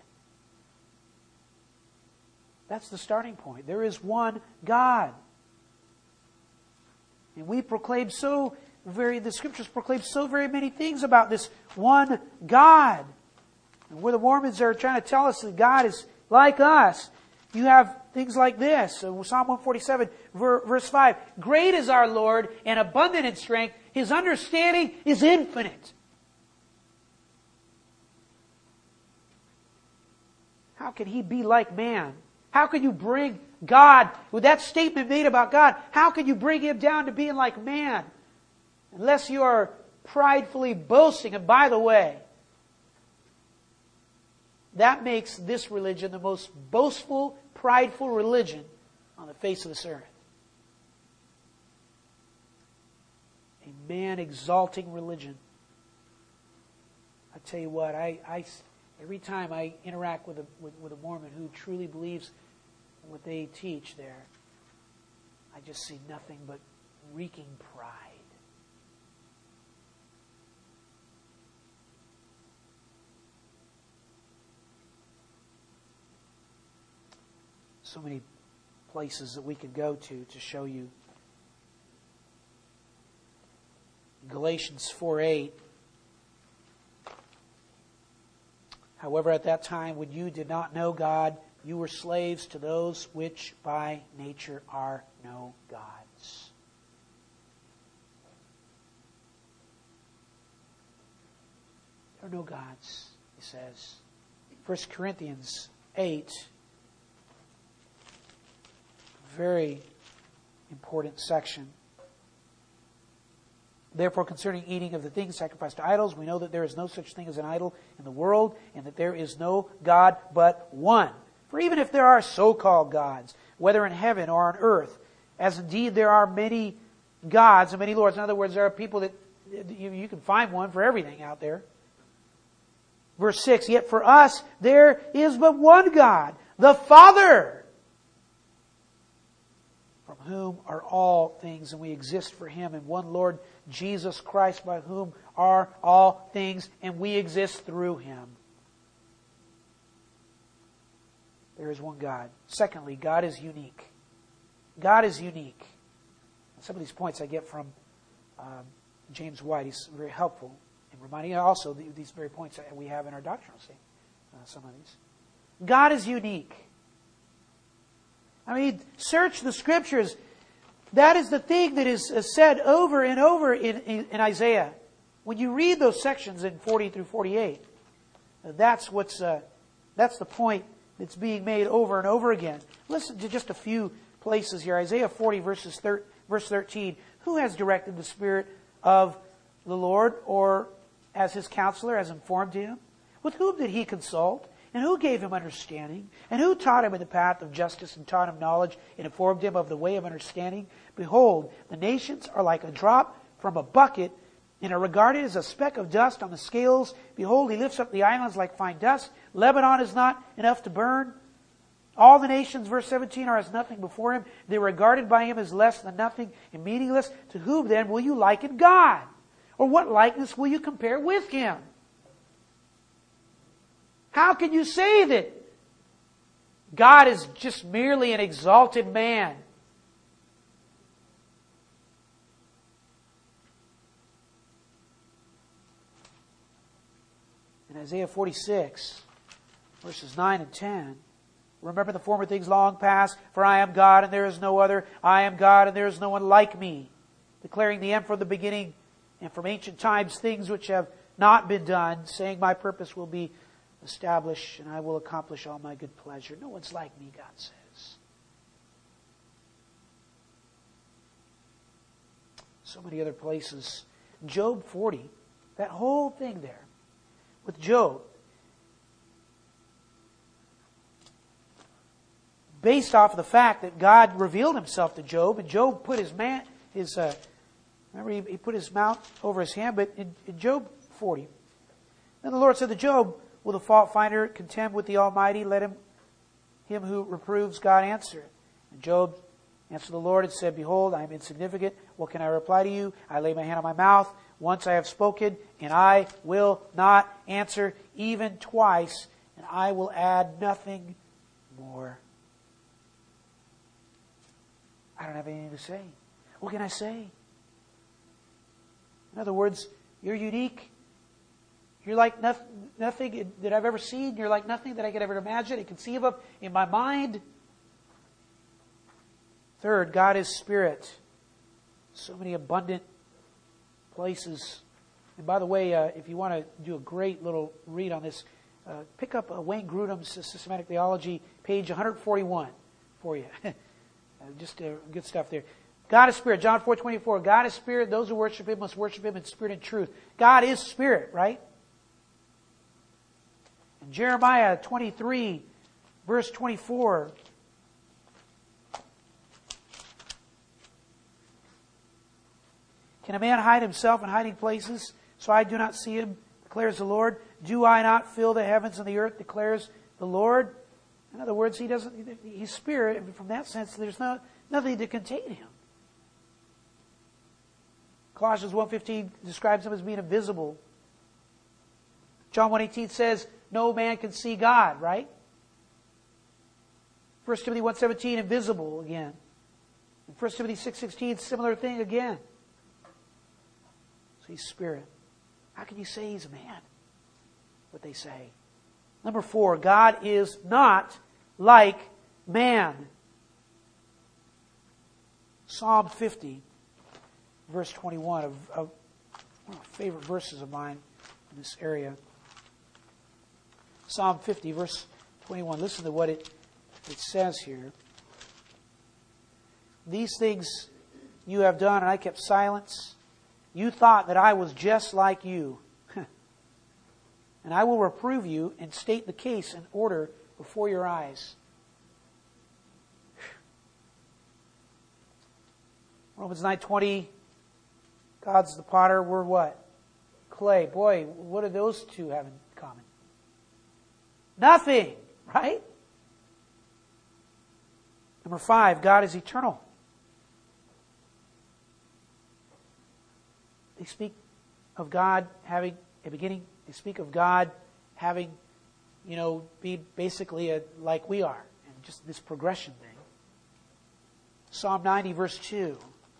That's the starting point. There is one God. And we proclaim so very, the Scriptures proclaim so very many things about this one God. And where the Mormons are trying to tell us that God is like us, you have things like this. Psalm one forty-seven, verse five. Great is our Lord and abundant in strength. His understanding is infinite. How can He be like man? How can you bring God, with that statement made about God, how can you bring Him down to being like man? Unless you are pridefully boasting. And by the way, that makes this religion the most boastful, prideful religion on the face of this earth. A man-exalting religion. I tell you what, I, I, every time I interact with a, with, with a Mormon who truly believes what they teach there, I just see nothing but reeking pride. So many places that we could go to to show you. Galatians four eight. However, at that time when you did not know God, you were slaves to those which by nature are no gods. There are no gods, he says. First Corinthians eight. Very important section. Therefore, concerning eating of the things sacrificed to idols, we know that there is no such thing as an idol in the world, and that there is no God but one. For even if there are so-called gods, whether in heaven or on earth, as indeed there are many gods and many lords. In other words, there are people that you, you can find one for everything out there. Verse six, yet for us there is but one God, the Father, from whom are all things, and we exist for Him, and one Lord Jesus Christ, by whom are all things, and we exist through Him. There is one God. Secondly, God is unique. God is unique. Some of these points I get from um, James White. He's very helpful in reminding also these very points that we have in our doctrinal statement. Uh, some of these. God is unique. I mean, search the Scriptures. That is the thing that is said over and over in, in, in Isaiah. When you read those sections in forty through forty-eight, that's what's uh, that's the point that's being made over and over again. Listen to just a few places here. Isaiah forty, verses thir- verse thirteen. Who has directed the Spirit of the Lord, or as His counselor has informed Him? With whom did He consult? And who gave Him understanding? And who taught Him in the path of justice, and taught Him knowledge, and informed Him of the way of understanding? Behold, the nations are like a drop from a bucket, and are regarded as a speck of dust on the scales. Behold, He lifts up the islands like fine dust. Lebanon is not enough to burn. All the nations, verse seventeen, are as nothing before Him. They are regarded by Him as less than nothing and meaningless. To whom then will you liken God? Or what likeness will you compare with Him? How can you say that God is just merely an exalted man? In Isaiah forty-six, verses nine and ten, remember the former things long past, for I am God and there is no other. I am God and there is no one like me. Declaring the end from the beginning, and from ancient times things which have not been done, saying my purpose will be established and I will accomplish all my good pleasure. No one's like me, God says. So many other places. Job forty, that whole thing there with Job, based off of the fact that God revealed Himself to Job, and Job put his man, his, uh, remember he, he put his mouth over his hand, but in, in Job forty, then the Lord said to Job, will the fault finder contend with the Almighty? Let him, him who reproves God answer. And Job answered the Lord and said, behold, I am insignificant. What can I reply to you? I lay my hand on my mouth. Once I have spoken, and I will not answer, even twice, and I will add nothing more. I don't have anything to say. What can I say? In other words, you're unique. You're like nothing, nothing that I've ever seen. You're like nothing that I could ever imagine and conceive of in my mind. Third, God is Spirit. So many abundant places. And by the way, uh, if you want to do a great little read on this, uh, pick up uh, Wayne Grudem's Systematic Theology, page one forty-one for you. uh, just uh, good stuff there. God is Spirit. John four twenty-four. God is Spirit. Those who worship Him must worship Him in spirit and truth. God is Spirit, right? In Jeremiah twenty-three, verse twenty-four. Can a man hide himself in hiding places so I do not see him, declares the Lord? Do I not fill the heavens and the earth, declares the Lord? In other words, He doesn't, He's Spirit, and from that sense, there's no, nothing to contain Him. Colossians one fifteen describes Him as being invisible. John one eighteen says, no man can see God, right? First Timothy one seventeen, invisible again. And First Timothy six sixteen, similar thing again. So He's Spirit. How can you say He's a man? What they say. Number four, God is not like man. Psalm fifty, verse twenty-one, of, of one of my favorite verses of mine in this area. Psalm fifty, verse twenty-one. Listen to what it, it says here. These things you have done, and I kept silence. You thought that I was just like you. And I will reprove you and state the case in order before your eyes. Romans nine twenty, God's the potter, we're what? Clay. Boy, what do those two have in common? Nothing, right? Number five, God is eternal. They speak of God having a beginning. They speak of God having, you know, be basically a, like we are. And just this progression thing. Psalm ninety, verse two.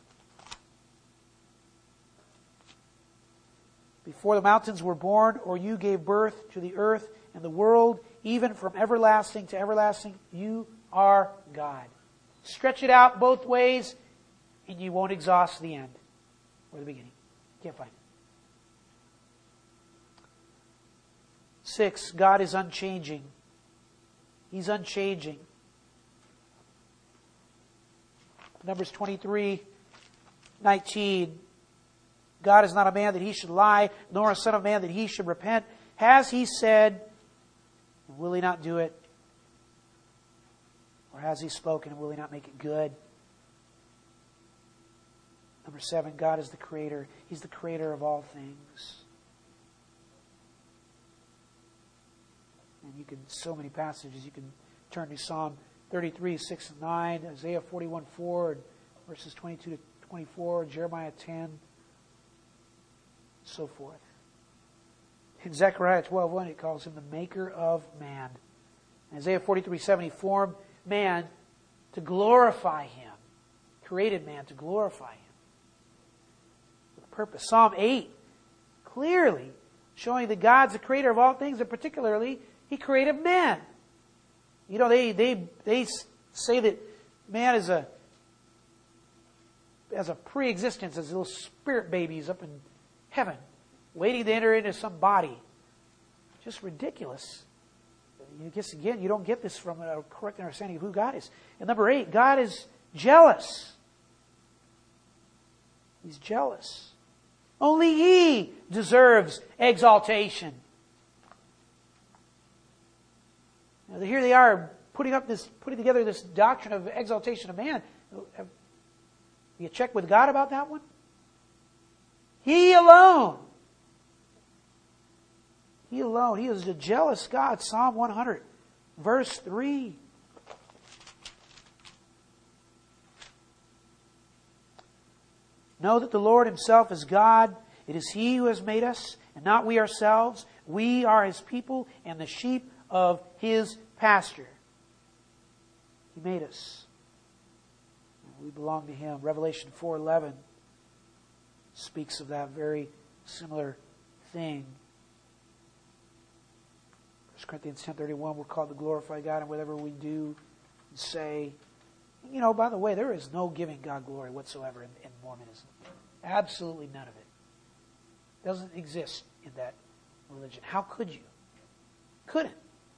Before the mountains were born, or you gave birth to the earth and the world, even from everlasting to everlasting, you are God. Stretch it out both ways, and you won't exhaust the end or the beginning. Can't find it. Six, God is unchanging. He's unchanging. Numbers twenty-three, nineteen. God is not a man that he should lie, nor a son of man that he should repent. Has he said, and will he not do it? Or has he spoken, and will he not make it good? Number seven, God is the creator. He's the creator of all things. And you can, so many passages, you can turn to Psalm thirty-three, six and nine, Isaiah forty-one, four, and verses twenty-two to twenty-four, Jeremiah ten, so forth. In Zechariah twelve one, it calls him the maker of man. In Isaiah forty-three, seven, he formed man to glorify him. Created man to glorify him. With purpose. Psalm eight, clearly showing that God's the creator of all things, and particularly, he created man. You know, they they they say that man is a as a pre-existence, as little spirit babies up in heaven, waiting to enter into some body. Just ridiculous. You guess again, you don't get this from a correct understanding of who God is. And number eight, God is jealous. He's jealous. Only He deserves exaltation. Now, here they are putting up this, putting together this doctrine of exaltation of man. Have you checked with God about that one? He alone. He alone. He is a jealous God. Psalm one hundred, verse three. Know that the Lord Himself is God. It is He who has made us, and not we ourselves. We are His people and the sheep of His pasture. He made us. We belong to Him. Revelation four eleven speaks of that very similar thing. First Corinthians ten thirty-one, we're called to glorify God in whatever we do and say. You know, by the way, there is no giving God glory whatsoever in, in Mormonism. Absolutely none of it. Doesn't exist in that religion. How could you? Couldn't.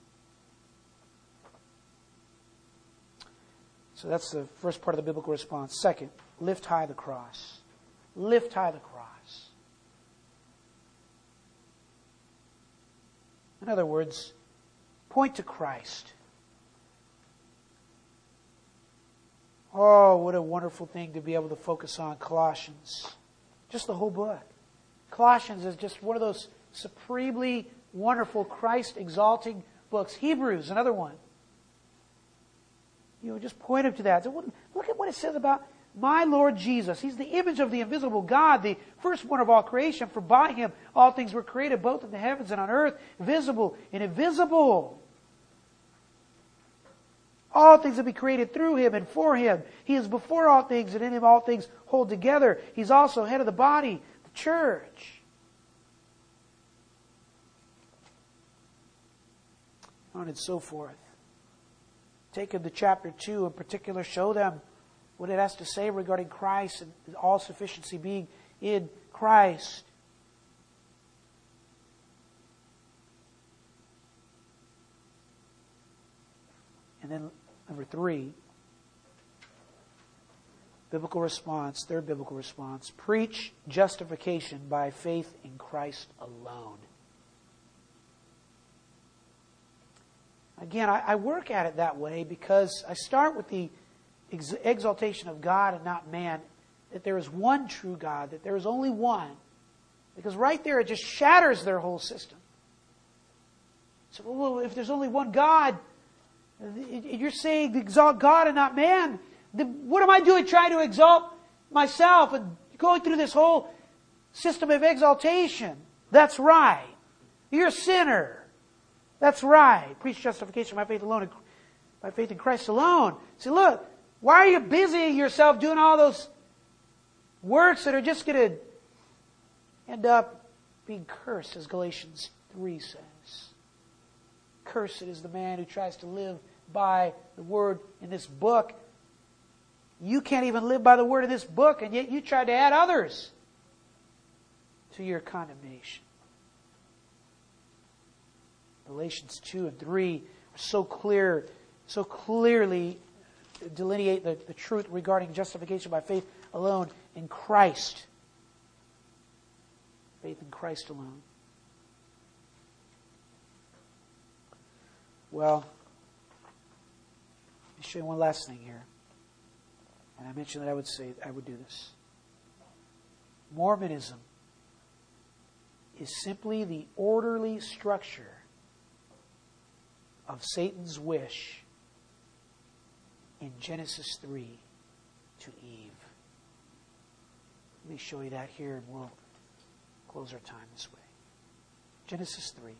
So that's the first part of the biblical response. Second, lift high the cross. Lift high the cross. In other words, point to Christ. Oh, what a wonderful thing to be able to focus on Colossians. Just the whole book. Colossians is just one of those supremely wonderful Christ-exalting books. Hebrews, another one. You know, just point him to that. So look at what it says about my Lord Jesus. He's the image of the invisible God, the firstborn of all creation. For by Him all things were created, both in the heavens and on earth, visible and invisible. All things have been created through Him and for Him. He is before all things, and in Him all things hold together. He's also head of the body, the church. On and so forth. Take them to chapter two in particular, show them what it has to say regarding Christ and all sufficiency being in Christ. And then number three, biblical response, third biblical response, preach justification by faith in Christ alone. Again, I, I work at it that way because I start with the ex- exaltation of God and not man that there is one true God, that there is only one. Because right there it just shatters their whole system. So, well, if there's only one God, you're saying exalt God and not man, then what am I doing trying to exalt myself and going through this whole system of exaltation? That's right. You're a sinner. That's right. Preach justification by faith alone, by faith in Christ alone. See, look, why are you busying yourself doing all those works that are just going to end up being cursed, as Galatians three says? Cursed is the man who tries to live by the word in this book. You can't even live by the word in this book, and yet you try to add others to your condemnation. Galatians two and three are so clear, so clearly delineate the, the truth regarding justification by faith alone in Christ. Faith in Christ alone. Well, let me show you one last thing here. And I mentioned that I would say I would do this. Mormonism is simply the orderly structure of Satan's wish in Genesis three to Eve. Let me show you that here, and we'll close our time this way. Genesis three.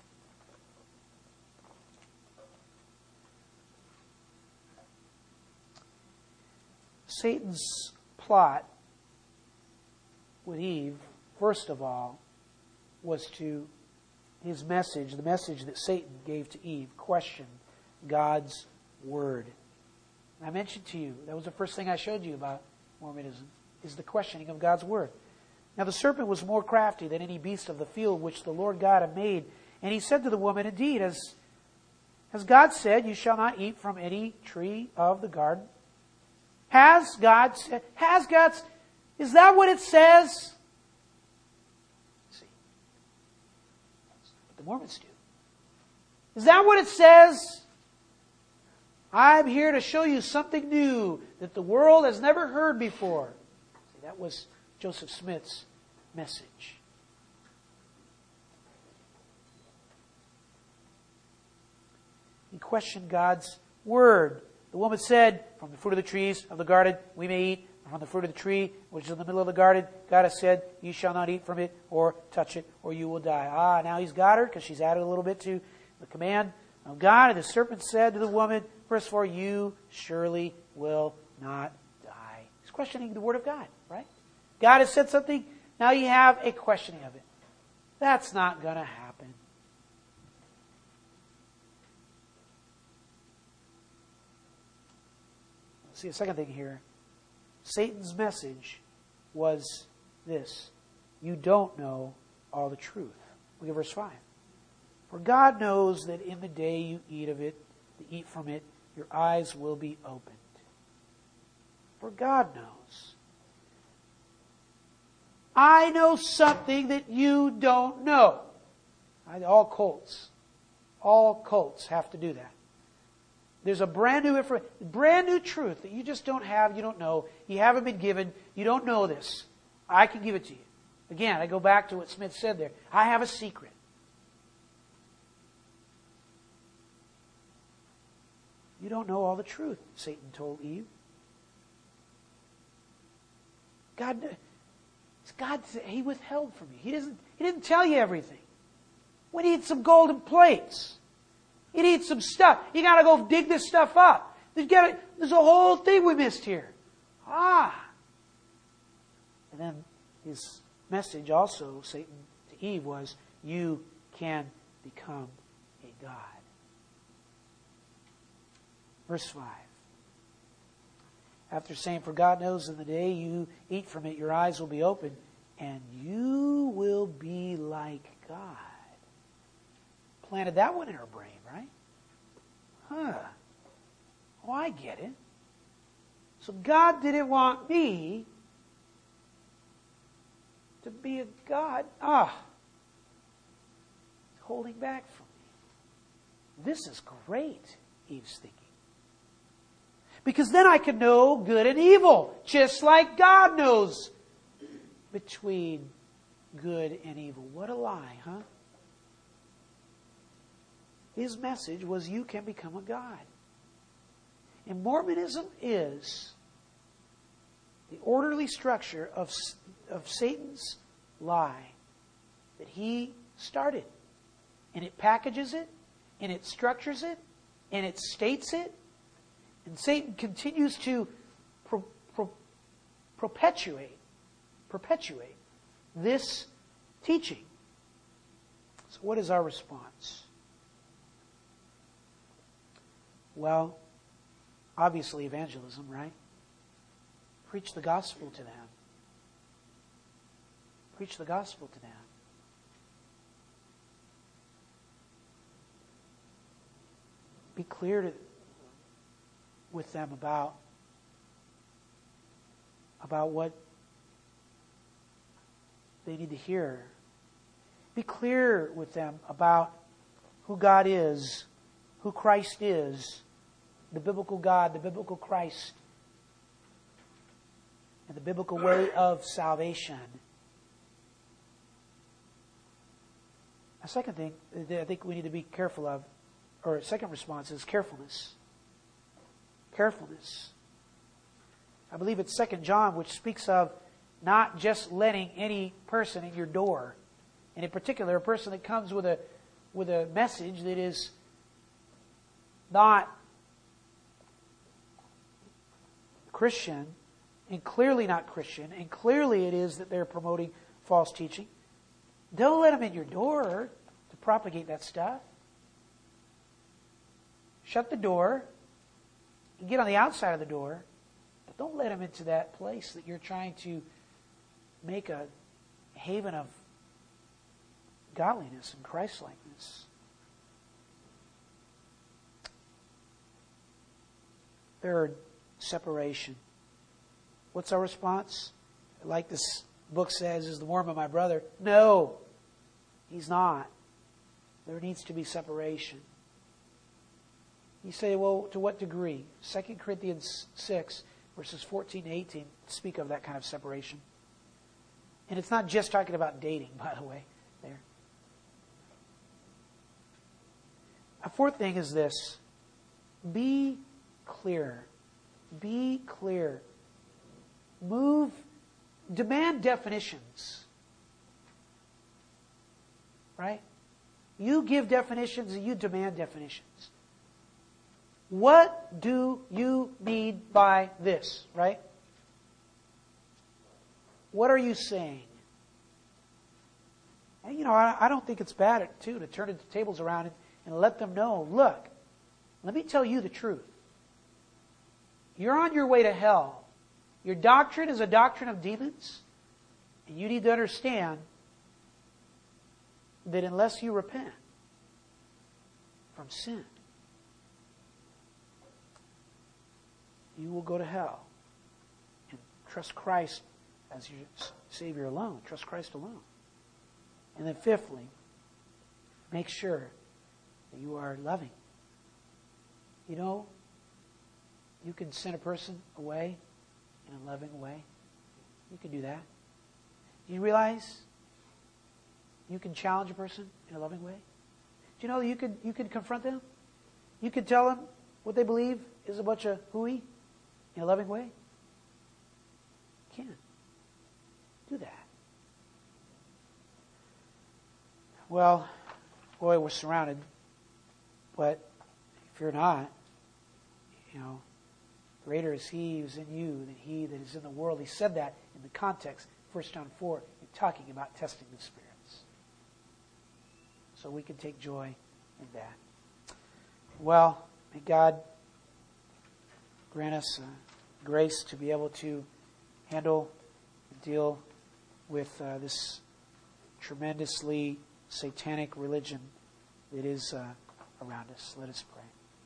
Satan's plot with Eve, first of all, was to, his message, the message that Satan gave to Eve, question God's Word. And I mentioned to you, that was the first thing I showed you about Mormonism, is the questioning of God's Word. Now the serpent was more crafty than any beast of the field which the Lord God had made. And he said to the woman, indeed, as, as God said, you shall not eat from any tree of the garden. Has God said, has God, is that what it says? See, that's what the Mormons do. Is that what it says? I'm here to show you something new that the world has never heard before. See, that was Joseph Smith's message. He questioned God's Word. The woman said, from the fruit of the trees of the garden we may eat, and from the fruit of the tree which is in the middle of the garden, God has said, you shall not eat from it or touch it, or you will die. Ah, now he's got her, because she's added a little bit to the command of God. And the serpent said to the woman, verse four, you surely will not die. He's questioning the Word of God, right? God has said something, now you have a questioning of it. That's not going to happen. See, the second thing here, Satan's message was this: you don't know all the truth. Look at verse five. For God knows that in the day you eat of it, to eat from it, your eyes will be opened. For God knows. I know something that you don't know. All cults, all cults have to do that. There's a brand new, brand new truth that you just don't have, you don't know, you haven't been given, you don't know this. I can give it to you. Again, I go back to what Smith said there. I have a secret. You don't know all the truth, Satan told Eve. God, God, He withheld from you. He doesn't. He didn't tell you everything. We need some golden plates. You need some stuff. You got to go dig this stuff up. There's, gotta, there's a whole thing we missed here. Ah. And then his message also, Satan to Eve, was, you can become a god. Verse five. After saying, for God knows in the day you eat from it, your eyes will be opened, and you will be like God. Planted that one in her brain, right? Huh. Oh, I get it. So God didn't want me to be a God. Ah. Holding back from me. This is great, Eve's thinking. Because then I can know good and evil, just like God knows between good and evil. What a lie, huh? His message was you can become a god. And Mormonism is the orderly structure of, of Satan's lie that he started. And it packages it, and it structures it, and it states it. And Satan continues to pro, pro, perpetuate, perpetuate this teaching. So what is our response? Well, obviously evangelism, right? Preach the gospel to them. Preach the gospel to them. Be clear to, with them about, about what they need to hear. Be clear with them about who God is, who Christ is, the biblical God, the biblical Christ, and the biblical way of salvation. A second thing that I think we need to be careful of, or a second response, is carefulness. Carefulness. I believe it's Second John, which speaks of not just letting any person in your door, and in particular a person that comes with a with a message that is not Christian, and clearly not Christian, and clearly it is that they're promoting false teaching. Don't let them in your door to propagate that stuff. Shut the door. You can get on the outside of the door, but don't let them into that place that you're trying to make a haven of godliness and Christ-likeness. Third, separation. What's our response? Like this book says, is the Mormon my brother? No, he's not. There needs to be separation. You say, well, to what degree? Second Corinthians six, verses fourteen to eighteen, speak of that kind of separation. And it's not just talking about dating, by the way, there. A fourth thing is this. Be clear. Be clear. Move, demand definitions. Right? You give definitions and you demand definitions. What do you mean by this? Right? What are you saying? And, you know, I, I don't think it's bad, too, to turn the tables around and, and let them know, look, let me tell you the truth. You're on your way to hell. Your doctrine is a doctrine of demons. And you need to understand that unless you repent from sin, you will go to hell. And trust Christ as your Savior alone. Trust Christ alone. And then fifthly, make sure that you are loving. You know, you can send a person away in a loving way. You can do that. Do you realize you can challenge a person in a loving way? Do you know you could you could confront them? You could tell them what they believe is a bunch of hooey in a loving way? You can. Do that. Well, boy, we're surrounded. But if you're not, you know, greater is He who's in you than he that is in the world. He said that in the context, First John four, in talking about testing the spirits. So we can take joy in that. Well, may God grant us uh, grace to be able to handle and deal with uh, this tremendously satanic religion that is uh, around us. Let us pray.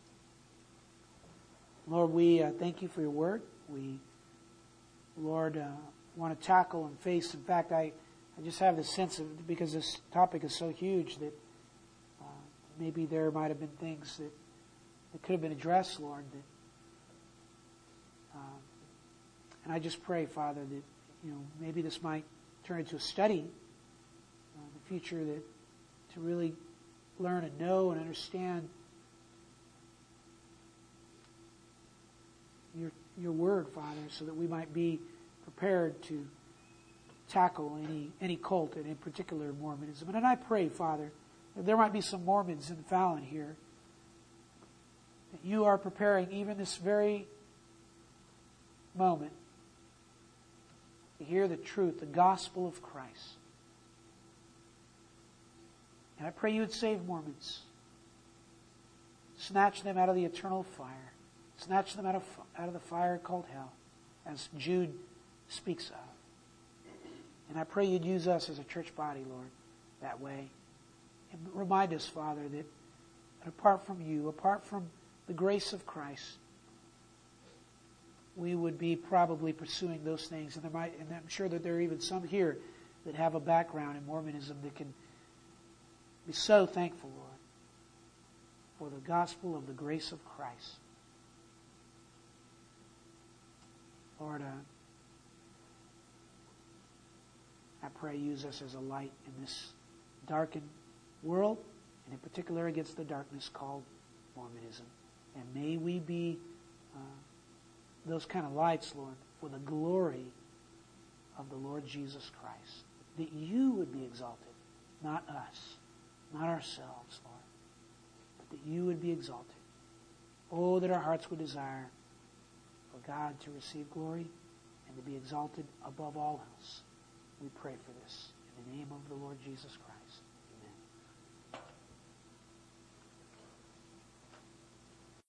Lord, we uh, thank you for your word. We, Lord, uh, want to tackle and face. In fact, I, I just have this sense of, because this topic is so huge, that uh, maybe there might have been things that, that could have been addressed, Lord, that And I just pray, Father, that, you know, maybe this might turn into a study uh, in the future, that to really learn and know and understand your your word, Father, so that we might be prepared to tackle any any cult, and in particular Mormonism. And I pray, Father, that there might be some Mormons in Fallon here, that you are preparing even this very moment to hear the truth, the gospel of Christ. And I pray you would save Mormons. Snatch them out of the eternal fire. Snatch them out of, out of the fire called hell, as Jude speaks of. And I pray you'd use us as a church body, Lord, that way. And remind us, Father, that apart from you, apart from the grace of Christ, we would be probably pursuing those things. And there might, and I'm sure that there are even some here that have a background in Mormonism that can be so thankful, Lord, for the gospel of the grace of Christ. Lord, uh, I pray use us as a light in this darkened world, and in particular against the darkness called Mormonism. And may we be uh, those kind of lights, Lord, for the glory of the Lord Jesus Christ. That you would be exalted, not us, not ourselves, Lord, but that you would be exalted. Oh, that our hearts would desire for God to receive glory and to be exalted above all else. We pray for this in the name of the Lord Jesus Christ.